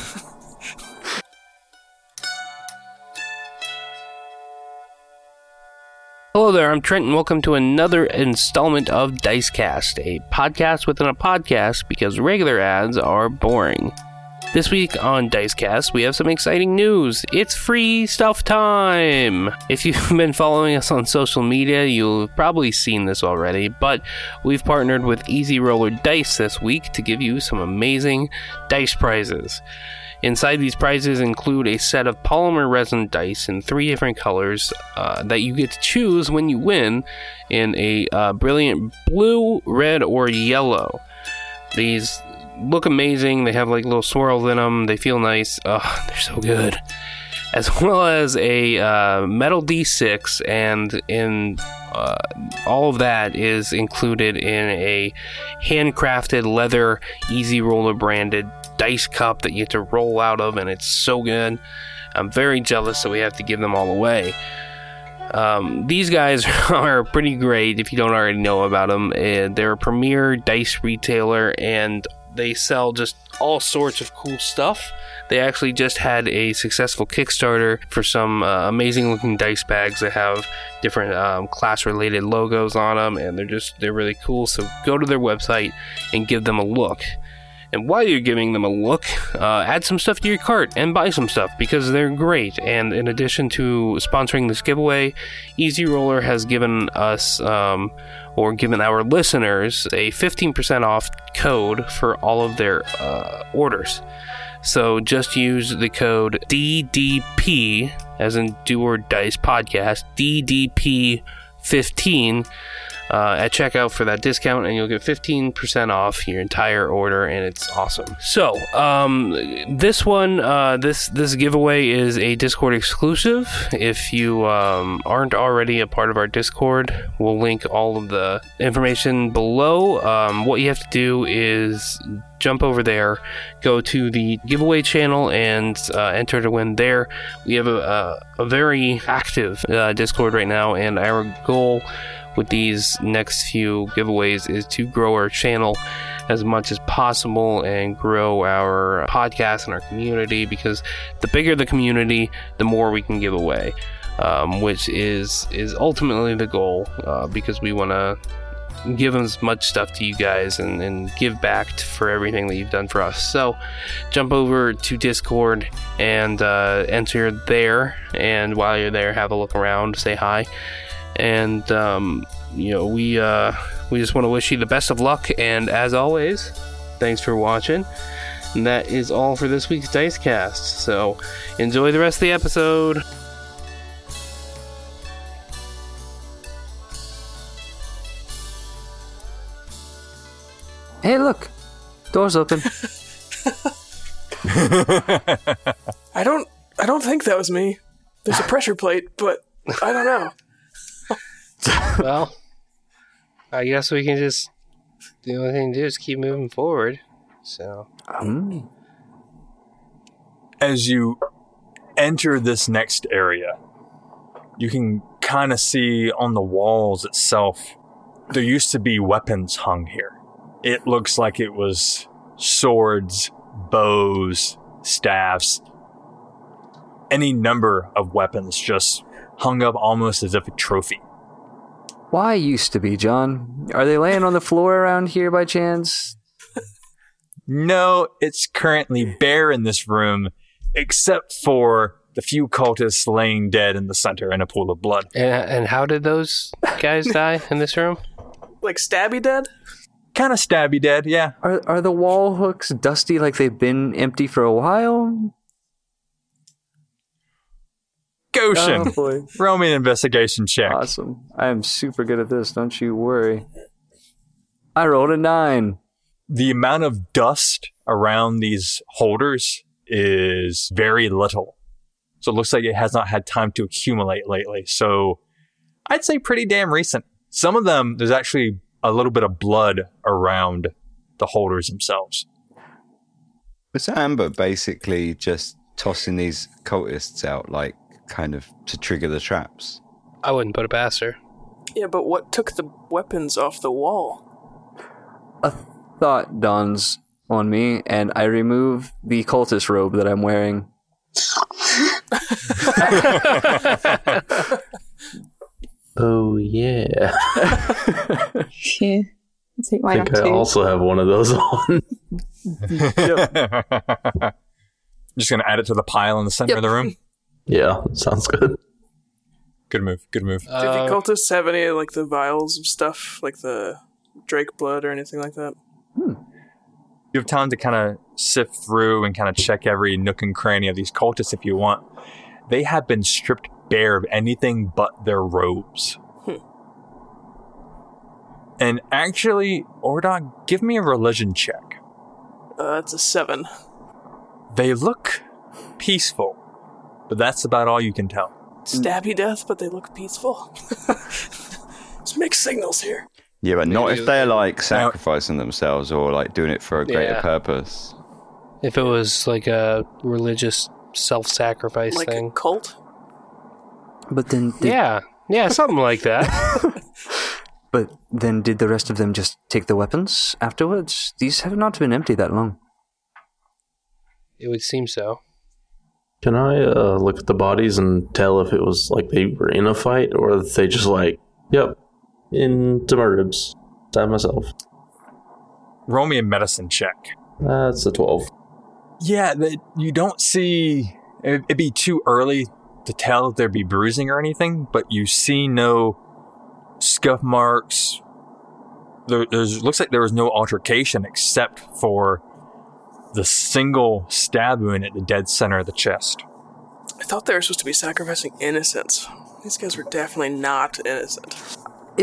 Hello there, I'm Trent, and welcome to another installment of Dicecast, a podcast within a podcast because regular ads are boring. This week on Dicecast, we have some exciting news. It's free stuff time! If you've been following us on social media, you'll have probably seen this already, but we've partnered with Easy Roller Dice this week to give you some amazing dice prizes. Inside these prizes include a set of polymer resin dice in 3 different colors that you get to choose when you win in a brilliant blue, red, or yellow. These look amazing. They have like little swirls in them. They feel nice. Oh, they're so good. As well as a metal D6, and in all of that is included in a handcrafted leather Easy Roller branded dice cup that you get to roll out of, and it's so good. I'm very jealous that we have to give them all away. These guys are pretty great if you don't already know about them. They're a premier dice retailer, and they sell just all sorts of cool stuff. They actually just had a successful Kickstarter for some amazing looking dice bags that have different class related logos on them, and they're really cool. So go to their website and give them a look. And while you're giving them a look, add some stuff to your cart and buy some stuff because they're great. And in addition to sponsoring this giveaway, Easy Roller has given us, or given our listeners, a 15% off code for all of their orders. So just use the code DDP, as in Do or Dice Podcast, DDP15, at checkout for that discount, and you'll get 15% off your entire order, and it's awesome. So, this one, this giveaway is a Discord exclusive. If you aren't already a part of our Discord, we'll link all of the information below. What you have to do is jump over there, go to the giveaway channel, and enter to win there. We have a very active Discord right now, and our goal with these next few giveaways is to grow our channel as much as possible and grow our podcast and our community, because the bigger the community, the more we can give away, which is ultimately the goal, because we want to give as much stuff to you guys and give back for everything that you've done for us. So jump over to Discord and enter there, and while you're there, have a look around, say hi, and we just want to wish you the best of luck, and as always, thanks for watching. And that is all for this week's Dicecast, so enjoy the rest of the episode. Hey, look, door's open. I don't think that was me. There's a pressure plate, but I don't know. Well, I guess we can just, the only thing to do is keep moving forward. So, as you enter this next area, you can kind of see on the walls itself, there used to be weapons hung here. It looks like it was swords, bows, staffs, any number of weapons just hung up almost as if a trophy. Why used to be, John? Are they laying on the floor around here by chance? No, it's currently bare in this room, except for the few cultists laying dead in the center in a pool of blood. And how did those guys die in this room? Like stabby dead? Kind of stabby dead, yeah. Are the wall hooks dusty like they've been empty for a while? Goshen, Oh, boy. roll me an investigation check. Awesome. I am super good at this, don't you worry. I rolled a 9. The amount of dust around these holders is very little. So it looks like it has not had time to accumulate lately. So I'd say pretty damn recent. Some of them, there's actually a little bit of blood around the holders themselves. Was Amber basically just tossing these cultists out, like, kind of to trigger the traps? I wouldn't put it past her. Yeah, but what took the weapons off the wall? A thought dawns on me, and I remove the cultist robe that I'm wearing. Oh, yeah. Yeah. I'll take mine I off think I too. also have one of those on. Just going to add it to the pile in the center of the room? Yeah, sounds good. Good move, good move. Do the cultists have any, like, the vials of stuff, like the Drake blood or anything like that? You have time to kind of sift through and kind of check every nook and cranny of these cultists if you want. They have been stripped bare of anything but their robes. And actually, Ordog, give me a religion check. That's a 7. They look peaceful, but that's about all you can tell. Stabby death, but they look peaceful. There's mixed signals here. Yeah, but not Maybe if they're like sacrificing themselves or like doing it for a greater Yeah. purpose. If it was like a religious self-sacrifice Like thing. a cult? But then, Yeah, something like that. But then did the rest of them just take the weapons afterwards? These have not been empty that long. It would seem so. Can I look at the bodies and tell if it was like they were in a fight or if they just like, yep, into my ribs, stab myself? Roll me a medicine check. That's a 12. Yeah, you don't see... It'd be too early to tell if there'd be bruising or anything, but you see no scuff marks. Looks like there was no altercation except for the single stab wound at the dead center of the chest. I thought they were supposed to be sacrificing innocents. These guys were definitely not innocent. Is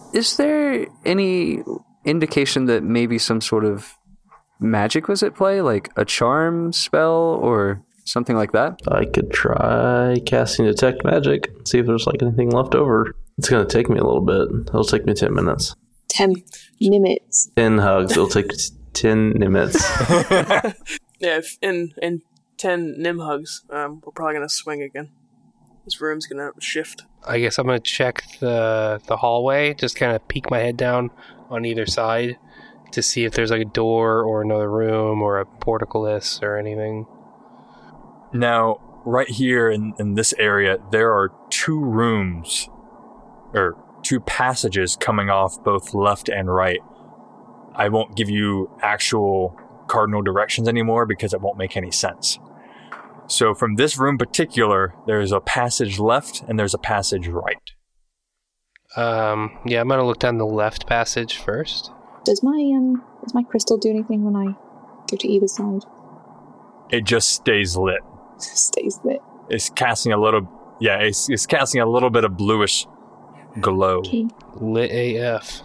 Is there any indication that maybe some sort of magic was at play, like a charm spell or something like that? I could try casting Detect Magic, see if there's like anything left over. It's going to take me a little bit. It'll take me 10 minutes. 10 minutes. 10 hugs. It'll take 10 minutes. Yeah, in 10 Nim hugs, we're probably going to swing again. This room's going to shift. I guess I'm going to check the hallway, just kind of peek my head down on either side to see if there's like a door or another room or a portcullis or anything. Now, right here in this area, there are 2 rooms, or 2 passages coming off both left and right. I won't give you actual cardinal directions anymore because it won't make any sense. So from this room particular, there's a passage left and there's a passage right. Yeah, I'm gonna look down the left passage first. Does my crystal do anything when I go to either side? It just stays lit. Stays lit. It's casting a little, it's casting a little bit of bluish glow. Okay. Lit AF.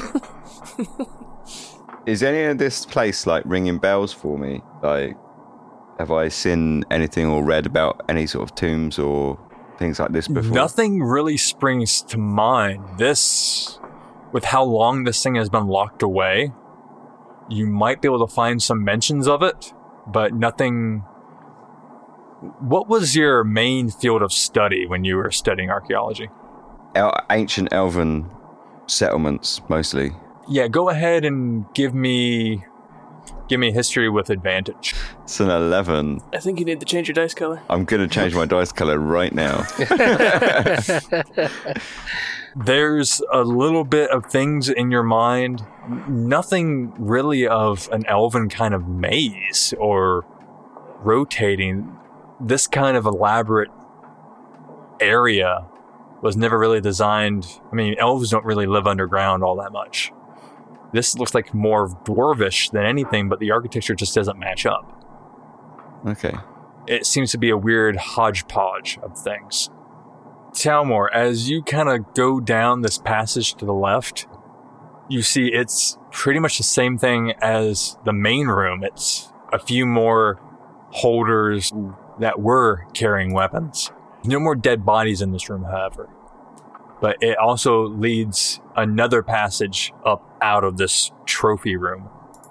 Is any of this place like ringing bells for me? Like, have I seen anything or read about any sort of tombs or things like this before? Nothing really springs to mind. This, with how long this thing has been locked away, you might be able to find some mentions of it, but nothing. What was your main field of study when you were studying archaeology? Ancient elven settlements, mostly. Yeah, go ahead and give me history with advantage. It's an 11. I think you need to change your dice color. I'm going to change my dice color right now. There's a little bit of things in your mind. Nothing really of an elven kind of maze or rotating. This kind of elaborate area was never really designed. I mean, elves don't really live underground all that much. This looks like more dwarvish than anything, but the architecture just doesn't match up. Okay. It seems to be a weird hodgepodge of things. Talmor, as you kind of go down this passage to the left, you see it's pretty much the same thing as the main room. It's a few more holders that were carrying weapons. No more dead bodies in this room, however. But it also leads another passage up out of this trophy room.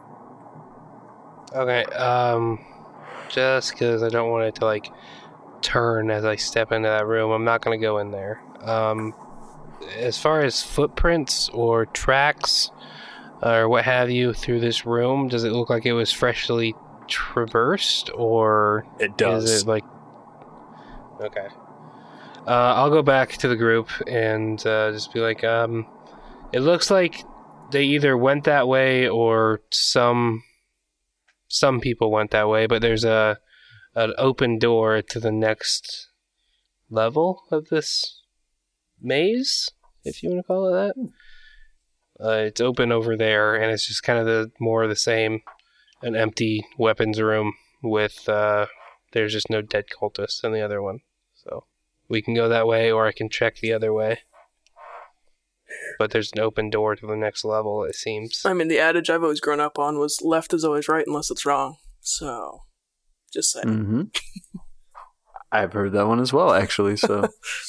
Okay, just because I don't want it to, like, turn as I step into that room, I'm not going to go in there. As far as footprints or tracks or what have you through this room, does it look like it was freshly traversed, or it does? Is it like... Okay. I'll go back to the group and just be like, it looks like they either went that way or some people went that way, but there's an open door to the next level of this maze, if you want to call it that. It's open over there, and it's just kind of more of the same, an empty weapons room with there's just no dead cultists in the other one. So we can go that way, or I can check the other way. But there's an open door to the next level, it seems. I mean, the adage I've always grown up on was left is always right unless it's wrong. So, just saying. Mm-hmm. I've heard that one as well, actually, so...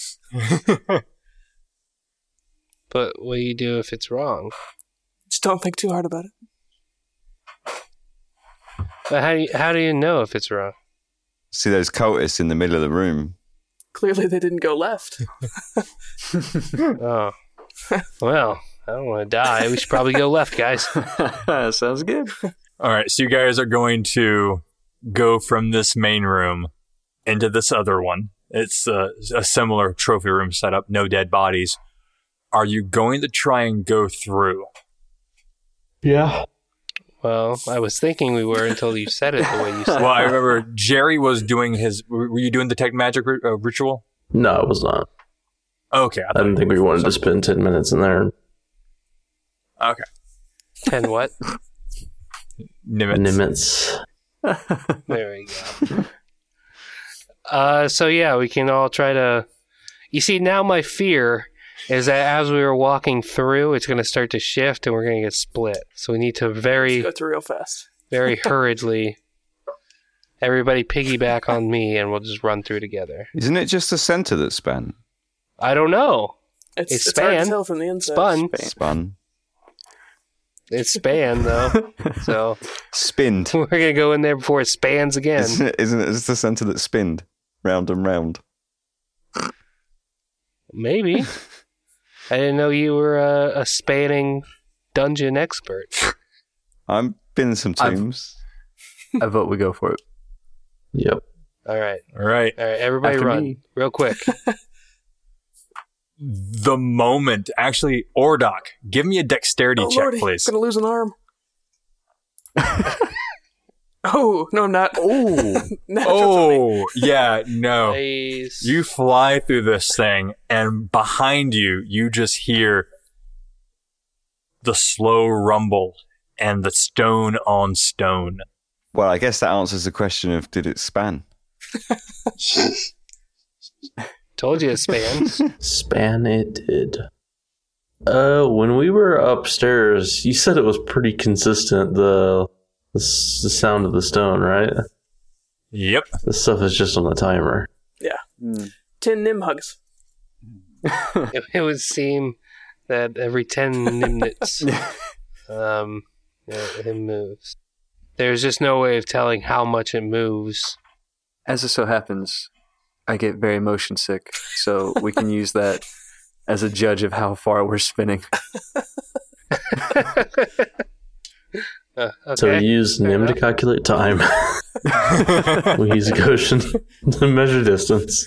But what do you do if it's wrong? Just don't think too hard about it. But how do you know if it's wrong? See those cultists in the middle of the room? Clearly they didn't go left. Oh. Well, I don't want to die. We should probably go left, guys. Sounds good. All right, so you guys are going to go from this main room into this other one. It's a similar trophy room setup, no dead bodies. Are you going to try and go through? Yeah. Well, I was thinking we were until you said it the way you said it. Well, I remember Jerry was doing his... Were you doing the Detect Magic ritual? No, it was not. Okay. I didn't think we wanted to spend 10 minutes in there. Okay. 10 what? Nimitz. There we go. So yeah, we can all try to... You see, now my fear is that as we were walking through, it's going to start to shift and we're going to get split. So we need to Let's go through real fast. very hurriedly, everybody piggyback on me and we'll just run through together. Isn't it just the center that's span? I don't know. It's span. hard to tell from the inside. Spun. It's span, though. So Spinned. we're going to go in there before it spans again. Isn't it just the center that's spinned? Round and round. Maybe. I didn't know you were a spanning dungeon expert. I've been in some tombs. I vote we go for it. Yep. All right. All right. Everybody After run me. real quick. The moment, actually, Ordok, give me a dexterity check, Lordy, please. I'm gonna lose an arm. Oh, no, I'm not. Oh, Oh, yeah, no. Nice. You fly through this thing, and behind you, you just hear the slow rumble and the stone on stone. Well, I guess that answers the question of did it span? Told you it spans. Span it did. When we were upstairs, you said it was pretty consistent, the sound of the stone, right? Yep. This stuff is just on the timer. Yeah. 10 Nim hugs. It would seem that every 10 minutes, it moves. There's just no way of telling how much it moves. As it so happens, I get very motion sick, so we can use that as a judge of how far we're spinning. Okay. So we use Nim to calculate time. We use Goshen to measure distance.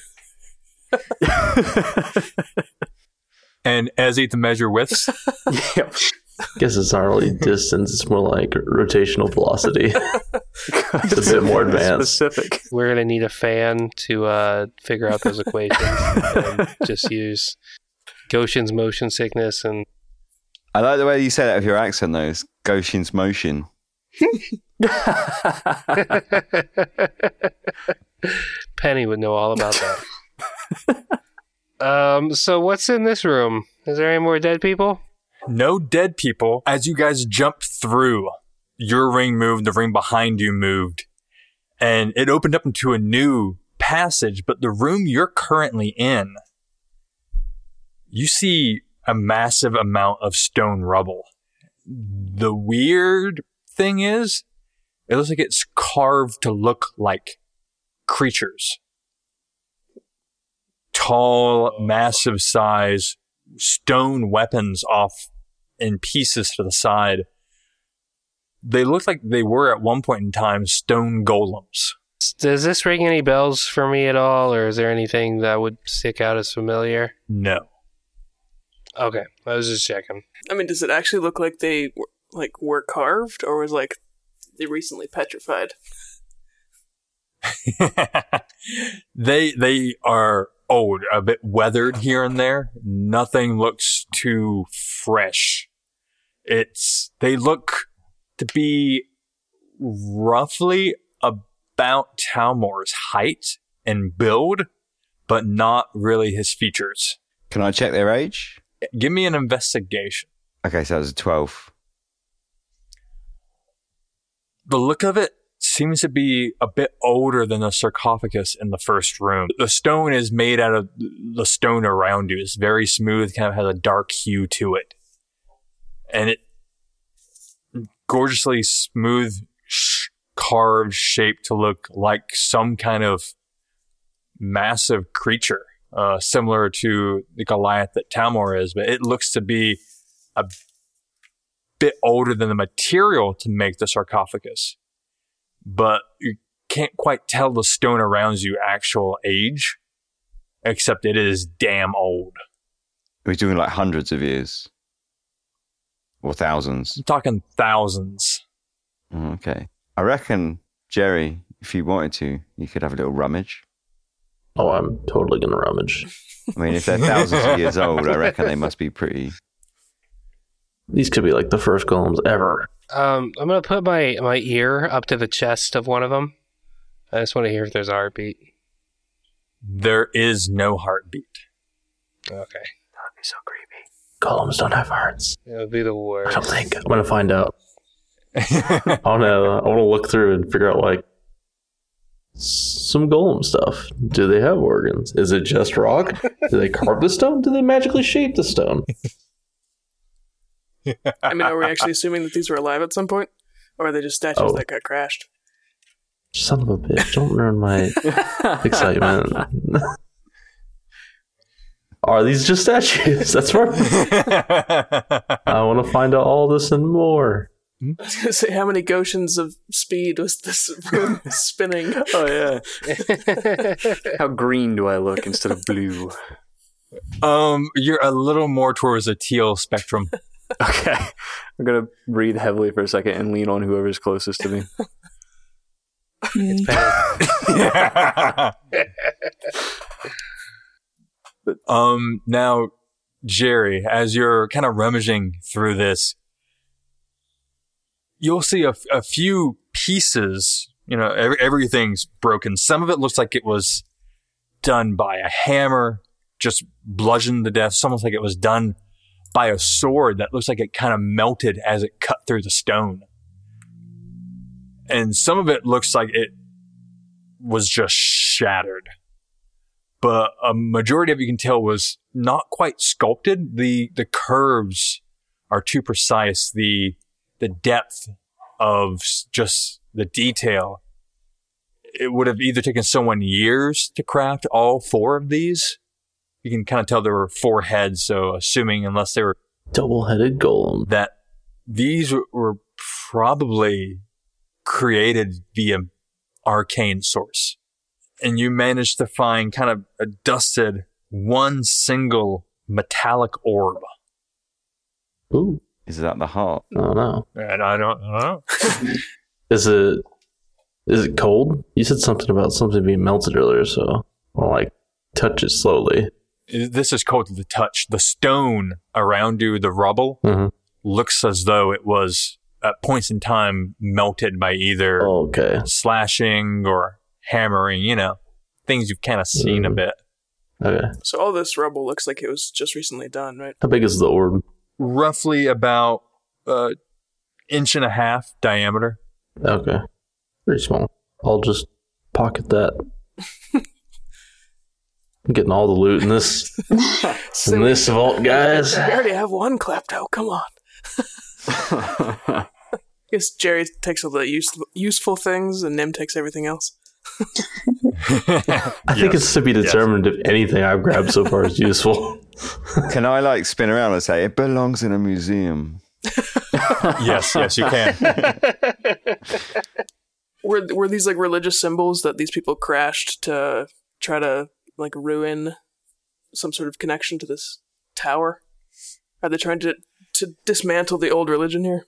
And Ezzy to measure widths. Yep. Guess it's not really distance, it's more like rotational velocity. It's a bit more advanced. Specific. We're going to need a fan to figure out those equations and just use Goshen's motion sickness and... I like the way you say that with your accent, though. It's Goshen's motion. Penny would know all about that. So what's in this room? Is there any more dead people? No dead people. As you guys jump through, your ring moved, the ring behind you moved, and it opened up into a new passage, but the room you're currently in, you see a massive amount of stone rubble. The weird thing is, it looks like it's carved to look like creatures. Tall, massive size, stone weapons off in pieces to the side. They look like they were at one point in time stone golems. Does this ring any bells for me at all, or is there anything that would stick out as familiar? No. Okay, I was just checking. I mean, does it actually look like they were carved, or was they recently petrified? They are old, a bit weathered here and there. Nothing looks too fresh. They look to be roughly about Talmor's height and build, but not really his features. Can I check their age? Give me an investigation. Okay, so that was a 12. The look of it seems to be a bit older than the sarcophagus in the first room. The stone is made out of the stone around you. It's very smooth, kind of has a dark hue to it. And it gorgeously smooth, carved shape to look like some kind of massive creature, similar to the Goliath that Talmor is, but it looks to be a bit older than the material to make the sarcophagus. But you can't quite tell the stone around you actual age, except it is damn old. Are we doing like hundreds of years? Or thousands? I'm talking thousands. Okay. I reckon, Jerry, if you wanted to, you could have a little rummage. Oh, I'm totally going to rummage. I mean, if they're thousands of years old, I reckon they must be pretty... These could be like the first golems ever. I'm going to put my ear up to the chest of one of them. I just want to hear if there's a heartbeat. There is no heartbeat. Okay. so creepy. Golems don't have hearts. It would be the worst. I don't think. I'm going to find out. I want to look through and figure out, like, some golem stuff. Do they have organs? Is it just rock? Do they carve the stone? Do they magically shape the stone? I mean, are we actually assuming that these were alive at some point? Or are they just statues that got crashed? Son of a bitch. Don't ruin my excitement. Are these just statues? That's right. I want to find out all this and more. I was going to say, how many Goshens of speed was this room spinning? Oh, yeah. How green do I look instead of blue? You're a little more towards a teal spectrum. Okay. I'm going to breathe heavily for a second and lean on whoever's closest to me. It's bad. Now, Jerry, as you're kind of rummaging through this, you'll see a few pieces. You know, everything's broken. Some of it looks like it was done by a hammer, just bludgeoned to death. It's almost like it was done by a sword that looks like it kind of melted as it cut through the stone. And some of it looks like it was just shattered. But a majority of it you can tell was not quite sculpted. The curves are too precise. The depth of just the detail. It would have either taken someone years to craft all four of these. You can kind of tell there were four heads, so assuming unless they were double-headed golem, that these were probably created via arcane source. And you managed to find kind of a dusted one single metallic orb. Ooh. Is that the heart? I don't know. And I don't know. Is it cold? You said something about something being melted earlier, so I'll like touch it slowly. This is cold to the touch. The stone around you, the rubble, looks as though it was at points in time melted by either slashing or hammering, you know, things you've kind of seen a bit. Okay. So all this rubble looks like it was just recently done, right? How big is the orb? Roughly about 1.5 inches diameter. Okay. Pretty small. I'll just pocket that. I'm getting all the loot in this vault, guys. We already have one klepto. Come on. I guess Jerry takes all the useful things and Nim takes everything else. I think it's to be determined if anything I've grabbed so far is useful. Can I like spin around and say it belongs in a museum? Yes, you can. Were these like religious symbols that these people crashed to try to like ruin some sort of connection to this tower? Are they trying to dismantle the old religion here?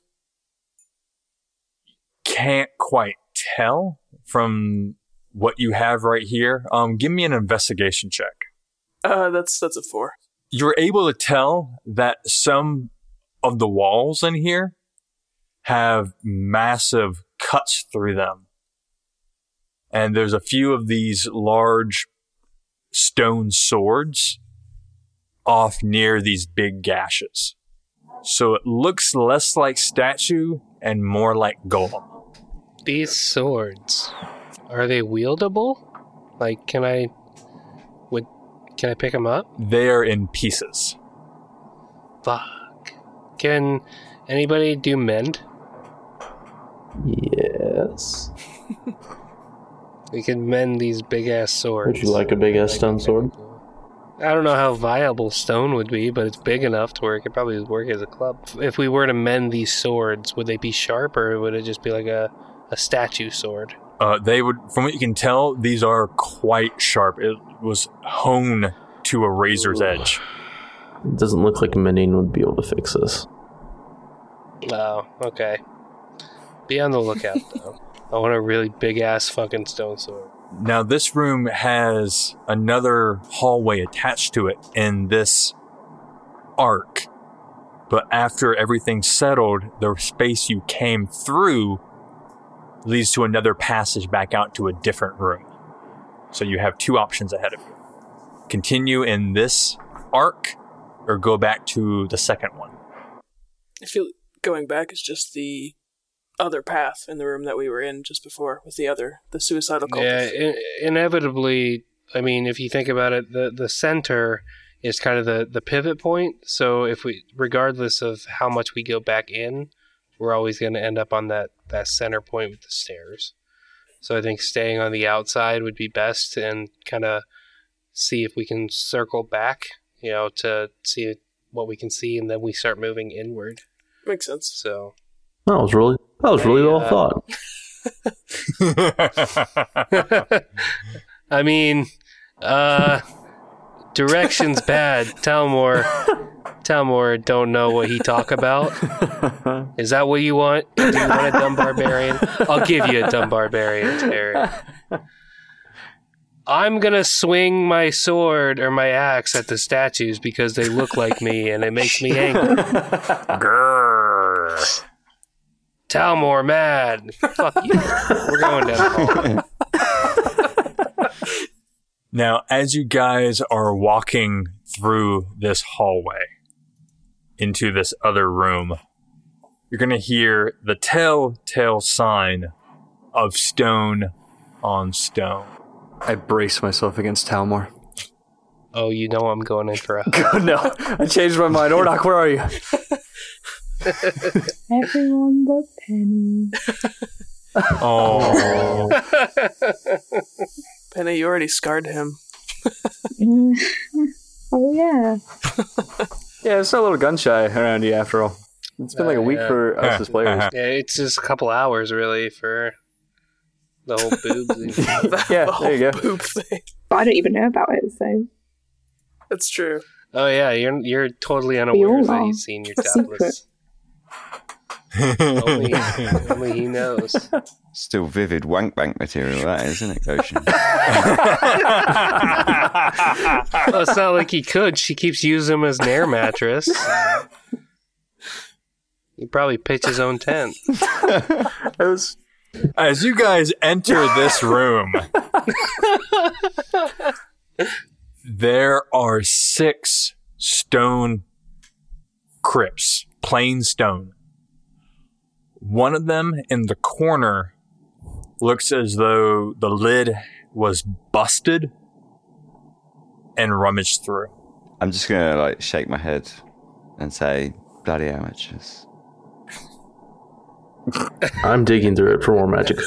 Can't quite tell from what you have right here. Give me an investigation check. That's a 4. You're able to tell that some of the walls in here have massive cuts through them. And there's a few of these large stone swords off near these big gashes. So it looks less like statue and more like golem. These swords, are they wieldable? Like, can I pick them up? They're in pieces. Fuck. Can anybody do mend? Yes. We can mend these big-ass swords. Would you like a big-ass stone sword? I don't know how viable stone would be, but it's big enough to where it could probably work as a club. If we were to mend these swords, would they be sharp, or would it just be like a statue sword? They would, from what you can tell, these are quite sharp. It was honed to a razor's edge. It doesn't look like mending would be able to fix this. Oh, okay. Be on the lookout, though. I want a really big-ass fucking stone sword. Now, this room has another hallway attached to it in this arc. But after everything's settled, the space you came through leads to another passage back out to a different room. So you have two options ahead of you. Continue in this arc or go back to the second one? I feel going back is just the other path in the room that we were in just before with the suicidal cultist. Yeah, inevitably, I mean, if you think about it, the center is kind of the pivot point. So if we, regardless of how much we go back in, we're always going to end up on that center point with the stairs. So I think staying on the outside would be best and kind of see if we can circle back, to see what we can see, and then we start moving inward. Makes sense. So that was really well thought. I mean, direction's bad. Talmor don't know what he talk about. Is that what you want? Do you want a dumb barbarian? I'll give you a dumb barbarian, Terry. I'm gonna swing my sword or my axe at the statues because they look like me and it makes me angry. Grrr. Talmor mad. Fuck you. We're going down the hall. Now, as you guys are walking through this hallway into this other room, you're going to hear the telltale sign of stone on stone. I brace myself against Talmor. Oh, you know I'm going in for a... No, I changed my mind. Ordok, where are you? Everyone but Penny. Oh. Penny, you already scarred him. Oh, yeah. Yeah, it's a little gun shy around you after all. It's been like a week for us as players. Yeah, it's just a couple hours, really, for the whole boobs thing. Yeah, there you go. Boob thing. But I don't even know about it, so. That's true. Oh, yeah, you're totally unaware that he's seen your topless. Only he knows. Still vivid wank bank material, that isn't it, Goshen? Well, it's not like he could. She keeps using him as an air mattress. He probably pitched his own tent. As you guys enter this room, there are 6 stone crypts, plain stone. One of them in the corner looks as though the lid was busted and rummaged through. I'm just going to shake my head and say, bloody amateurs. I'm digging through it for more magic.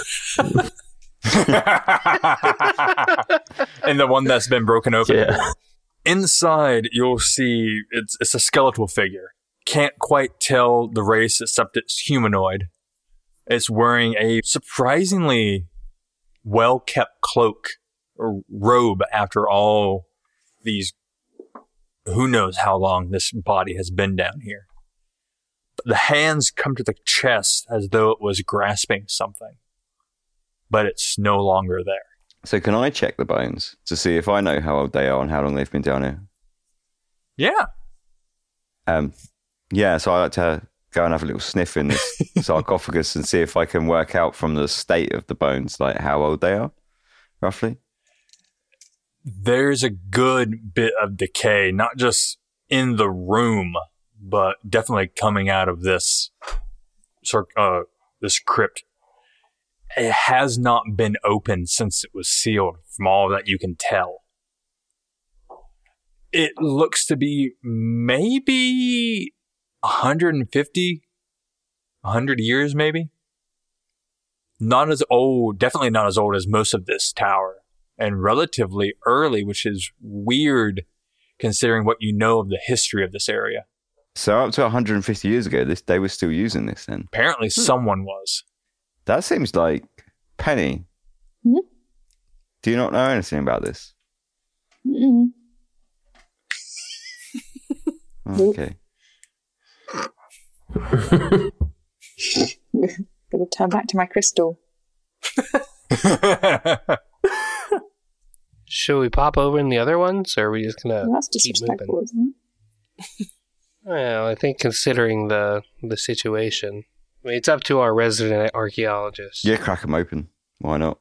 And the one that's been broken open. Yeah. Inside, you'll see it's a skeletal figure. Can't quite tell the race except it's humanoid. It's wearing a surprisingly well-kept cloak or robe after all these, who knows how long this body has been down here. The hands come to the chest as though it was grasping something, but it's no longer there. So can I check the bones to see if I know how old they are and how long they've been down here? Yeah. Yeah, so I like to go and have a little sniff in this sarcophagus and see if I can work out from the state of the bones, how old they are, roughly. There's a good bit of decay, not just in the room, but definitely coming out of this crypt. It has not been opened since it was sealed, from all that you can tell. It looks to be maybe 150, 100 years maybe. Not as old, definitely not as old as most of this tower, and relatively early, which is weird considering what you know of the history of this area. So up to 150 years ago, they were still using this then? Apparently someone was. That seems like... Penny, do you not know anything about this? Okay. Gotta turn back to my crystal. Should we pop over in the other ones, or are we just gonna That's keep disrespectful, moving? isn't it? Well, I think considering the situation, I mean, it's up to our resident archaeologist. Yeah, crack them open. Why not?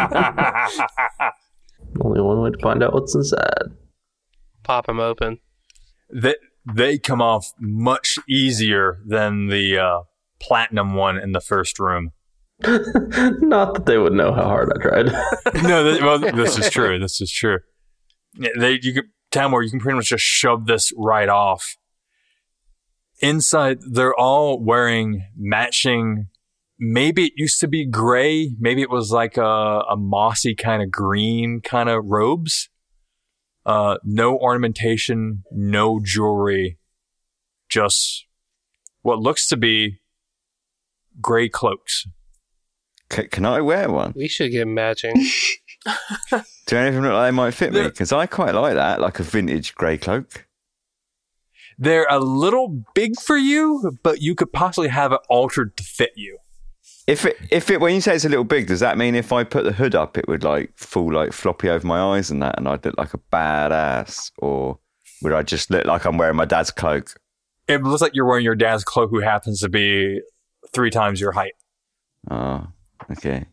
Only one way to find out what's inside. Pop them open. they come off much easier than the platinum one in the first room. Not that they would know how hard I tried. No, this is true. This is true. Tamor, you can pretty much just shove this right off. Inside, they're all wearing matching. Maybe it used to be gray. Maybe it was like a mossy kind of green kind of robes. No ornamentation, no jewelry. Just what looks to be gray cloaks. Can I wear one? We should get matching. Do any of them look like they might fit me? Because I quite like that, like a vintage grey cloak. They're a little big for you, but you could possibly have it altered to fit you. If it, when you say it's a little big, does that mean if I put the hood up, it would like fall like floppy over my eyes and that, and I'd look like a badass, or would I just look like I'm wearing my dad's cloak? It looks like you're wearing your dad's cloak, who happens to be 3 times your height. Oh, okay.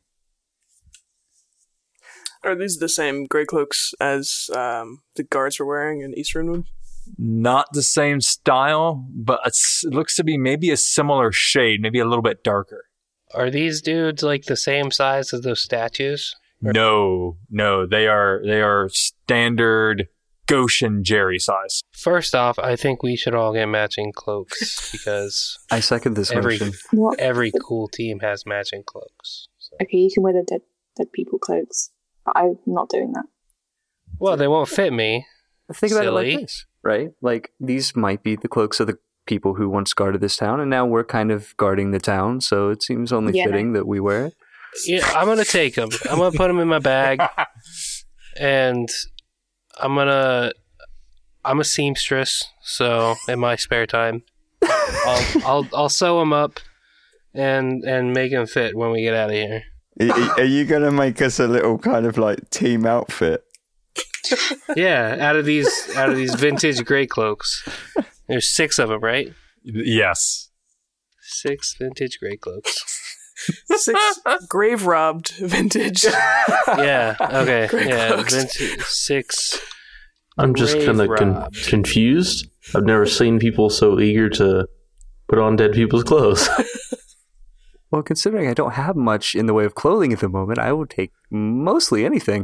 Are these the same grey cloaks as the guards were wearing in Easternwood? Not the same style, but it looks to be maybe a similar shade, maybe a little bit darker. Are these dudes like the same size as those statues? No, they are standard Goshen Jerry size. First off, I think we should all get matching cloaks because I second this motion. Every cool team has matching cloaks. So. Okay, you can wear the dead people cloaks, but I'm not doing that. Well, they won't fit me. Think about it like this, right? Like, these might be the cloaks of the people who once guarded this town, and now we're kind of guarding the town, so it seems only fitting that we wear it. Yeah, I'm going to take them. I'm going to put them in my bag, and I'm a seamstress, so in my spare time, I'll sew them up and make them fit when we get out of here. Are you going to make us a little kind of like team outfit? Yeah, out of these vintage grey cloaks. There's 6 of them, right? Yes. 6 vintage grey cloaks. 6 grave robbed vintage. Yeah. Okay. Yeah. Cloaks. Vintage 6. I'm just kind of confused. I've never seen people so eager to put on dead people's clothes. Well, considering I don't have much in the way of clothing at the moment, I will take mostly anything.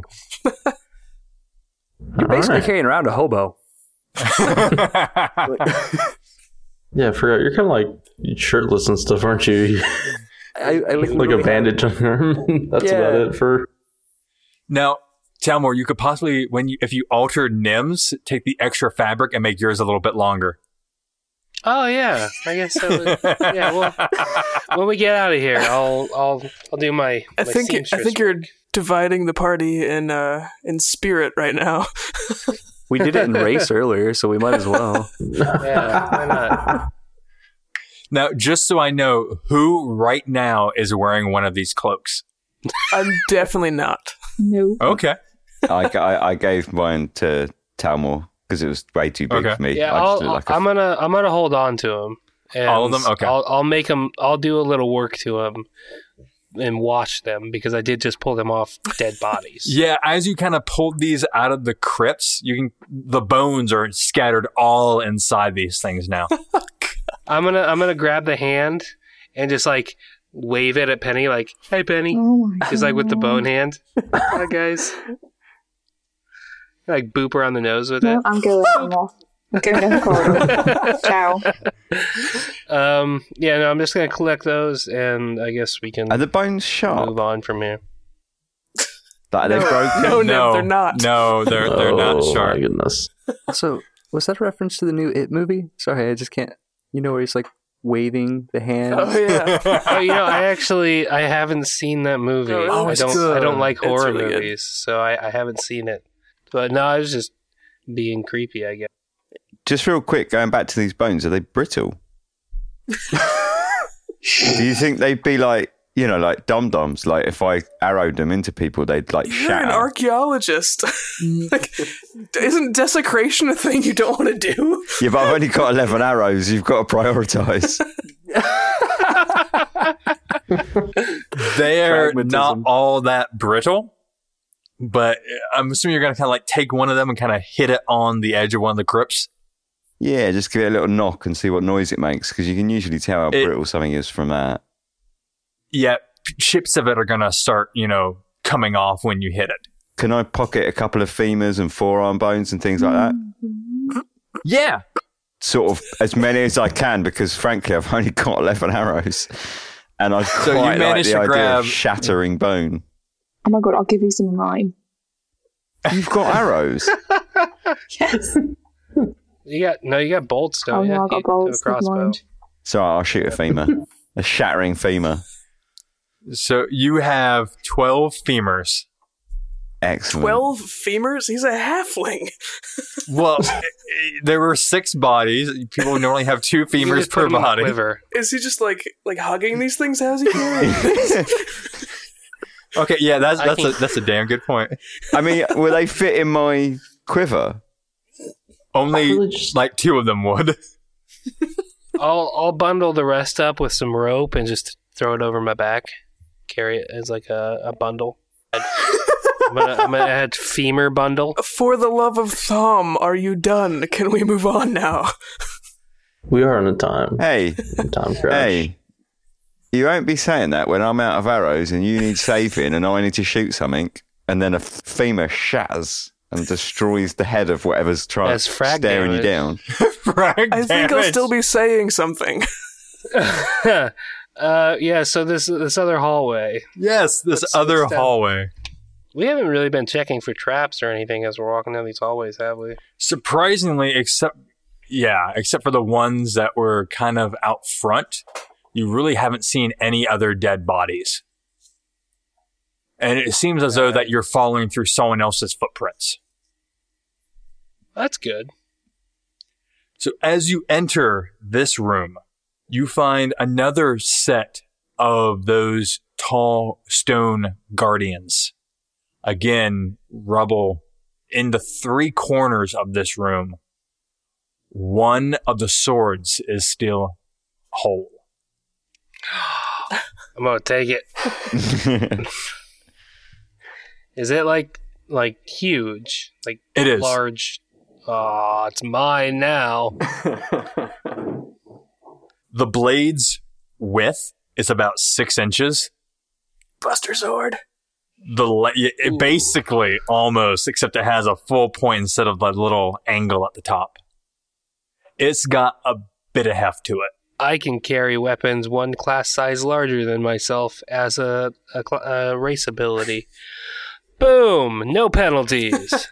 You're basically carrying around a hobo. Yeah, I forgot. You're kind of like shirtless and stuff, aren't you? I like a bandage on your arm. That's about it for. Now, Talmor, you could possibly, if you alter Nim's, take the extra fabric and make yours a little bit longer. Oh yeah, I guess so. Yeah, well, when we get out of here, I'll do my. I think you're dividing the party in spirit right now. We did it in race earlier, so we might as well. Yeah, why not? Now, just so I know, who right now is wearing one of these cloaks? I'm definitely not. No. Okay. I gave mine to Talmor because it was way too big for me. Yeah, I'm gonna hold on to them. All of them. Okay. I'll make them. I'll do a little work to them and wash them because I did just pull them off dead bodies. Yeah, as you kind of pulled these out of the crypts, the bones are scattered all inside these things now. I'm gonna grab the hand and just like wave it at Penny, like, "Hey, Penny," just like with the bone hand. Hi, guys. Like boop her on the nose with it. I'm going. I'm off. I'm going down the corridor. Ciao. Yeah, no, I'm just gonna collect those, and I guess we can. Are the bones sharp? Move on from here. Are they broken? No, they're not. No, they're not sharp. My goodness. Also, was that a reference to the new It movie? Sorry, I just can't. You know where he's like waving the hand. Oh yeah. Oh, I haven't seen that movie. Oh, it's good. I don't like horror really movies, so I haven't seen it. But no, I was just being creepy, I guess. Just real quick, going back to these bones, are they brittle? Do you think they'd be like, like dum-dums? Like if I arrowed them into people, they'd like You're shatter. an archaeologist. Like, isn't desecration a thing you don't want to do? Yeah, but I've only got 11 arrows. You've got to prioritise. They're not all that brittle, but I'm assuming you're going to kind of like take one of them and kind of hit it on the edge of one of the crypts. Yeah, just give it a little knock and see what noise it makes, because you can usually tell how brittle something is from that. Yeah, chips of it are going to start, coming off when you hit it. Can I pocket a couple of femurs and forearm bones and things like that? Yeah. Sort of as many as I can, because frankly, I've only got 11 arrows. And I quite like the idea of shattering bone. Oh my god, I'll give you some of mine. You've got arrows? Yes. You got bolts, don't you? Oh, no, I got bolts. Crossbow. So I'll shoot a femur. A shattering femur. So you have 12 femurs. Excellent. 12 femurs? He's a halfling. Well, there were 6 bodies. People normally have 2 femurs per body. Is he just like hugging these things? How's he carrying? Okay, yeah, that's a damn good point. I mean, will they fit in my quiver? Only like 2 of them would. I'll bundle the rest up with some rope and just throw it over my back. Carry it as like a bundle. I'm gonna add femur bundle. For the love of Thom, are you done? Can we move on now? We are on a time. Hey, time crash. Hey, you won't be saying that when I'm out of arrows and you need saving and I need to shoot something, and then a femur shatters and destroys the head of whatever's staring you down. I think I'll still be saying something. Yeah. So this other hallway. Yes, this other hallway. We haven't really been checking for traps or anything as we're walking down these hallways, have we? Surprisingly, except for the ones that were kind of out front, you really haven't seen any other dead bodies. And it seems as though that you're following through someone else's footprints. That's good. So as you enter this room, you find another set of those tall stone guardians. Again, rubble in the 3 corners of this room. One of the swords is still whole. I'm gonna take it. Is it like huge? Like it is large. Oh, it's mine now. The blade's width is about 6 inches. Buster sword. It basically almost, except it has a full point instead of that little angle at the top. It's got a bit of heft to it. I can carry weapons 1 class size larger than myself as a race ability. Boom! No penalties.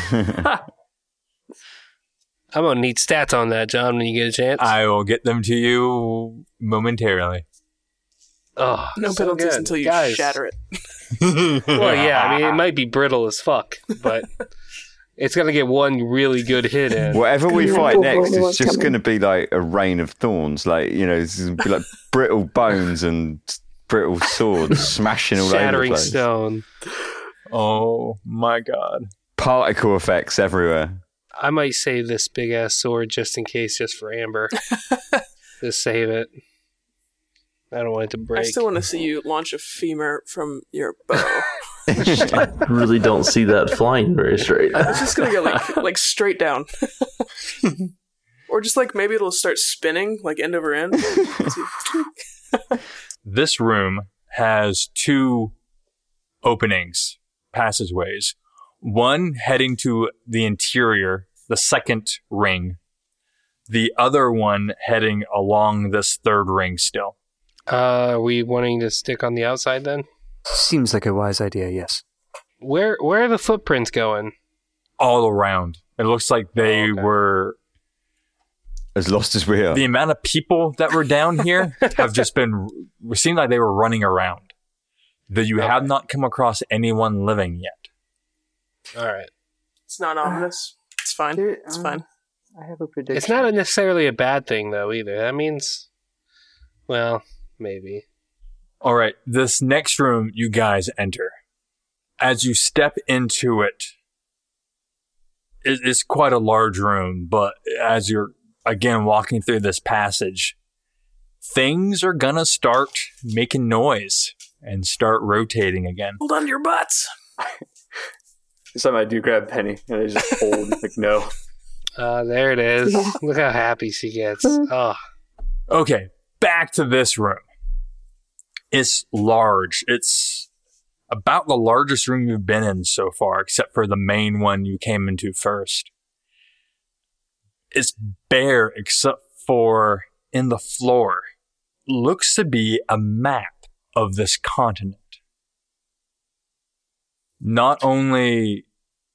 I'm gonna need stats on that, John, when you get a chance. I will get them to you momentarily. Oh, no so penalties good. until you shatter it. Well, yeah, I mean, it might be brittle as fuck, but it's gonna get 1 really good hit in. Whatever we fight next is just going to be like a rain of thorns, it's going to be like brittle bones and brittle swords smashing all over the Shattering place. stone. Oh my god. Particle effects everywhere. I might save this big ass sword just in case, just for Amber. Just save it. I don't want it to break. I still want to see you launch a femur from your bow. I really don't see that flying very straight. It's just gonna go like straight down, or just maybe it'll start spinning end over end. This room has 2 openings, passageways. One heading to the interior, the second ring. The other one heading along this 3rd ring still. Are we wanting to stick on the outside then? Seems like a wise idea, yes. Where are the footprints going? All around. It looks like they were... As lost as we are. The amount of people that were down here have just been... It seemed like they were running around. That you have not come across anyone living yet. All right. It's not ominous. It's fine. It's fine. I have a prediction. It's not necessarily a bad thing, though, either. That means... Well, maybe. All right, this next room you guys enter. As you step into it, it's quite a large room, but as you're, again, walking through this passage, things are gonna start making noise and start rotating again. Hold on to your butts. This time I do grab Penny, and I just hold, no. There it is. Yeah. Look how happy she gets. Oh. Okay, back to this room. It's large. It's about the largest room you've been in so far, except for the main one you came into first. It's bare except for in the floor. Looks to be a map of this continent. Not only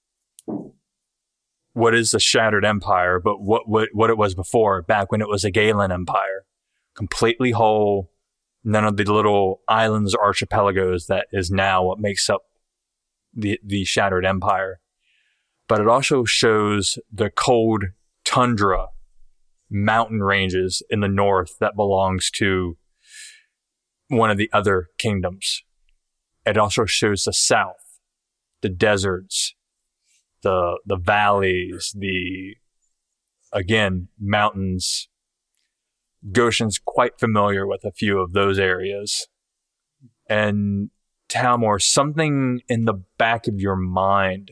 what is the Shattered Empire, but what it was before, back when it was a Galen Empire. Completely whole, none of the little islands or archipelagos that is now what makes up the Shattered Empire. But it also shows the cold tundra mountain ranges in the north that belongs to one of the other kingdoms. It also shows the south, the deserts, the valleys, again, mountains. Goshen's quite familiar with a few of those areas. And Talmor, something in the back of your mind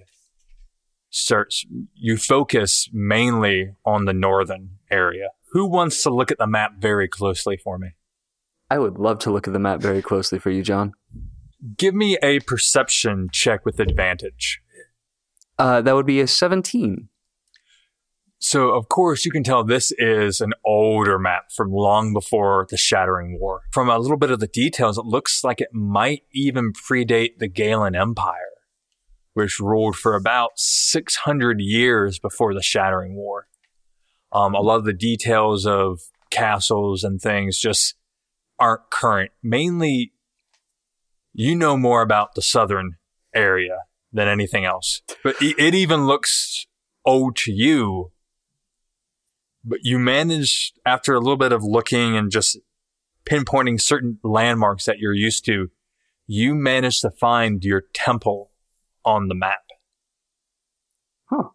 you focus mainly on the northern area. Who wants to look at the map very closely for me? I would love to look at the map very closely for you, John. Give me a perception check with advantage. That would be a 17. So, of course, you can tell this is an older map from long before the Shattering War. From a little bit of the details, it looks like it might even predate the Galen Empire, which ruled for about 600 years before the Shattering War. A lot of the details of castles and things just aren't current. Mainly, you know more about the southern area than anything else. But it even looks old to you. But you managed, after a little bit of looking and just pinpointing certain landmarks that you're used to, you managed to find your temple on the map. Huh.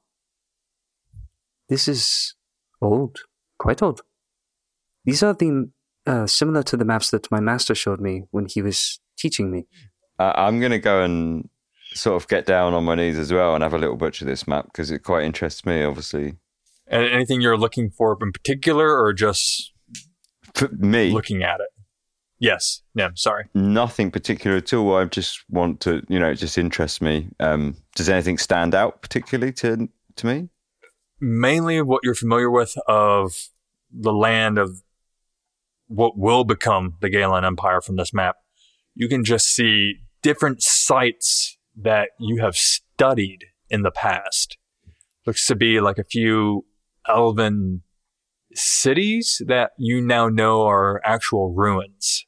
This is old. Quite old. These are similar to the maps that my master showed me when he was teaching me. I'm going to go and sort of get down on my knees as well and have a little butcher this map because it quite interests me, obviously. And anything you're looking for in particular, or just for me looking at it? Yes. Yeah, sorry. Nothing particular at all. I just want to, it just interests me. Does anything stand out particularly to me? Mainly what you're familiar with of the land of what will become the Galen Empire from this map. You can just see different sites that you have studied in the past. Looks to be like a few elven cities that you now know are actual ruins.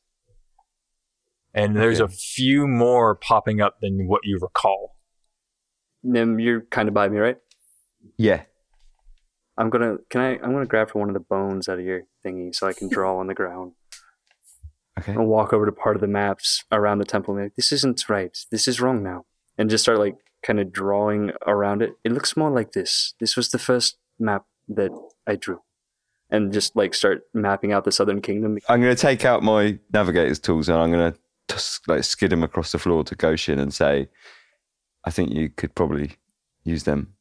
And there's a few more popping up than what you recall. Nim, you're kind of by me, right? Yeah. I'm gonna grab for one of the bones out of your thingy so I can draw on the ground. Okay. I'll walk over to part of the maps around the temple and be like, this isn't right. This is wrong now. And just start kind of drawing around it. It looks more like this. This was the first map that I drew. And just start mapping out the Southern Kingdom. I'm going to take out my navigator's tools and I'm going to skid them across the floor to Goshen and say, I think you could probably use them.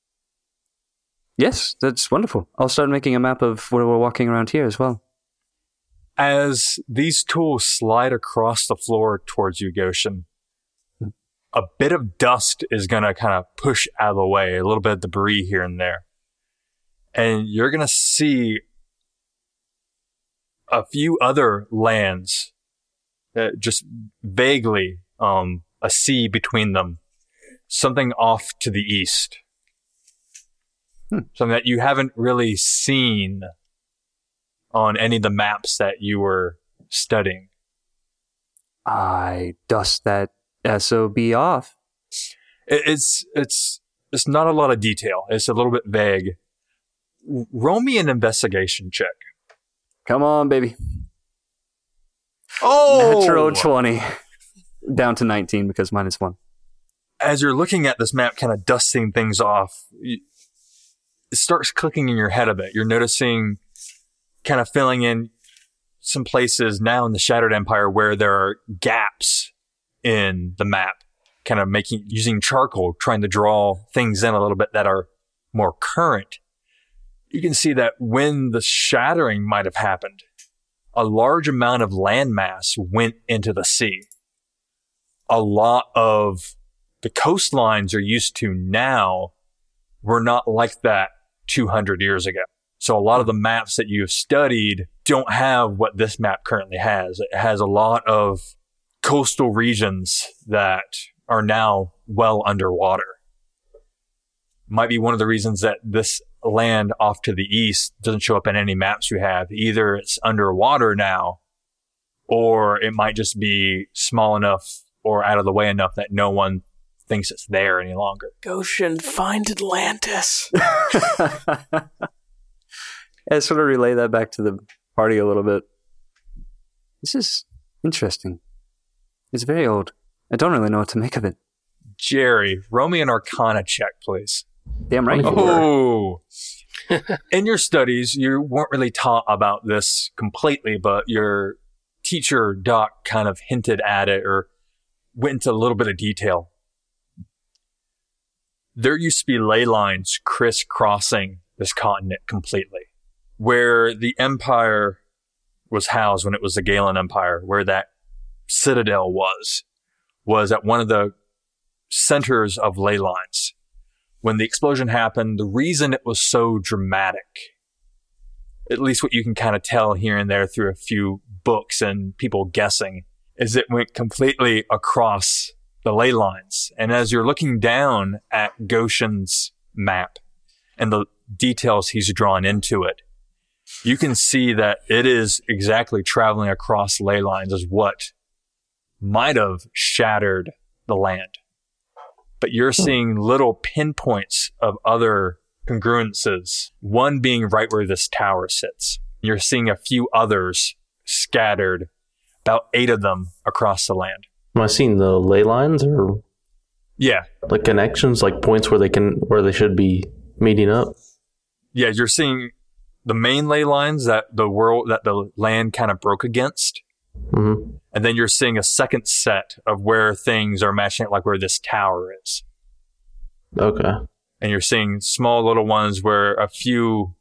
Yes, that's wonderful. I'll start making a map of where we're walking around here as well. As these tools slide across the floor towards you, Goshen, a bit of dust is going to kind of push out of the way, a little bit of debris here and there. And you're going to see a few other lands, just vaguely, a sea between them, something off to the east. Something that you haven't really seen on any of the maps that you were studying. I dust that SOB off. It's not a lot of detail. It's a little bit vague. Roll me an investigation check. Come on, baby. Oh! Natural 20. Down to 19 because -1. As you're looking at this map, kind of dusting things off, it starts clicking in your head a bit. You're noticing, kind of filling in some places now in the Shattered Empire where there are gaps in the map, kind of using charcoal, trying to draw things in a little bit that are more current. you can see that when the shattering might have happened, a large amount of landmass went into the sea. A lot of the coastlines you're used to now were not like that 200 years ago. So a lot of the maps that you've studied don't have what this map currently has. It has a lot of coastal regions that are now well underwater. Might be one of the reasons that this land off to the east doesn't show up in any maps you have. Either it's underwater now, or it might just be small enough or out of the way enough that no one thinks it's there any longer. Goshen, find Atlantis. I sort of relay that back to the party a little bit. This is interesting. It's very old. I don't really know what to make of it. Jerry, roll me an Arcana check, please. Damn right. Oh. In your studies, you weren't really taught about this completely, but your teacher, Doc, kind of hinted at it or went into a little bit of detail. There used to be ley lines crisscrossing this continent completely. Where the Empire was housed when it was the Galen Empire, where that citadel was at one of the centers of ley lines. When the explosion happened, the reason it was so dramatic, at least what you can kind of tell here and there through a few books and people guessing, is it went completely across the ley lines. And as you're looking down at Goshen's map and the details he's drawn into it, you can see that it is exactly traveling across ley lines as what might have shattered the land. But you're seeing little pinpoints of other congruences, one being right where this tower sits. You're seeing a few others scattered, about 8 of them across the land. Am I seeing the ley lines or? Yeah. Like connections, like points where they should be meeting up? Yeah, you're seeing the main ley lines that the land kind of broke against. Mm-hmm. And then you're seeing a second set of where things are matching up, like where this tower is. Okay. And you're seeing small little ones where a few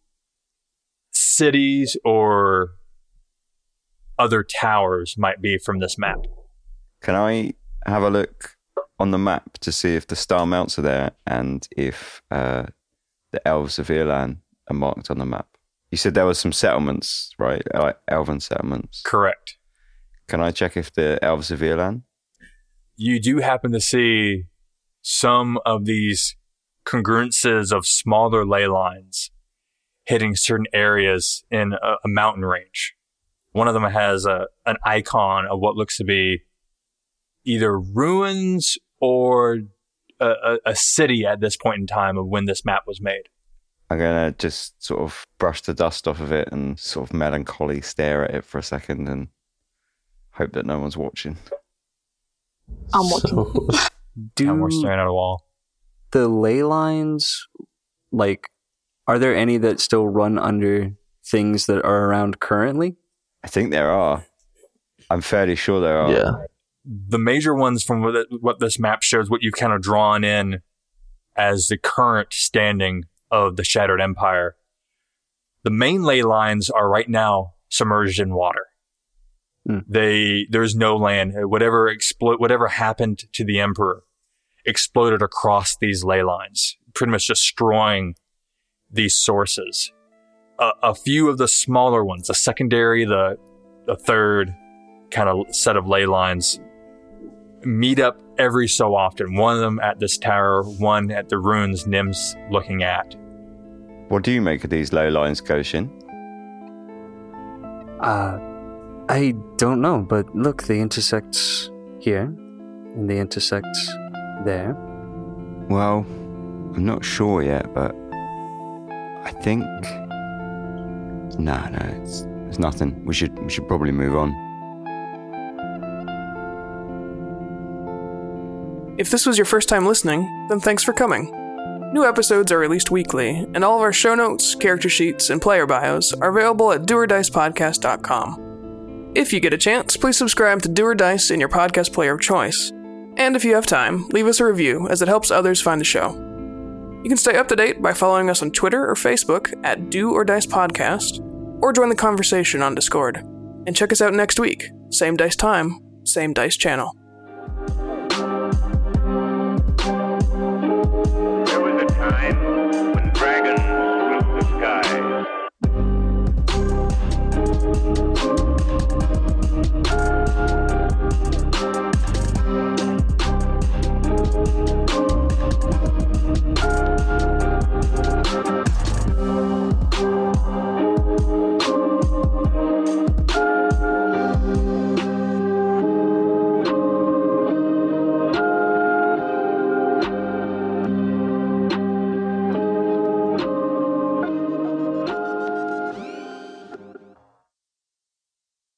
cities or other towers might be from this map. Can I have a look on the map to see if the star mounts are there and if the elves of Irlan are marked on the map? You said there were some settlements, right? Like elven settlements. Correct. Can I check if the elves of Irlan? You do happen to see some of these congruences of smaller ley lines hitting certain areas in a mountain range. One of them has an icon of what looks to be either ruins or a city at this point in time of when this map was made. I'm going to just sort of brush the dust off of it and sort of melancholy stare at it for a second and hope that no one's watching. I'm watching. And we're staring at a wall. The ley lines, like, are there any that still run under things that are around currently? I think there are. I'm fairly sure there are. Yeah. The major ones from what this map shows, what you've kind of drawn in as the current standing of the Shattered Empire, the main ley lines are right now submerged in water. There's no land. Whatever happened to the Emperor exploded across these ley lines, pretty much destroying these sources. A few of the smaller ones, the secondary, the third kind of set of ley lines, meet up every so often. One of them at this tower, one at the ruins Nim's looking at. What do you make of these ley lines, Goshen? I don't know, but look, they intersect here, and they intersect there. Well, I'm not sure yet, but I think... No, it's nothing. We should probably move on. If this was your first time listening, then thanks for coming. New episodes are released weekly, and all of our show notes, character sheets, and player bios are available at doordicepodcast.com. If you get a chance, please subscribe to Do or Dice in your podcast player of choice. And if you have time, leave us a review, as it helps others find the show. You can stay up to date by following us on Twitter or Facebook at Do or Dice Podcast, or join the conversation on Discord. And check us out next week. Same dice time, same dice channel.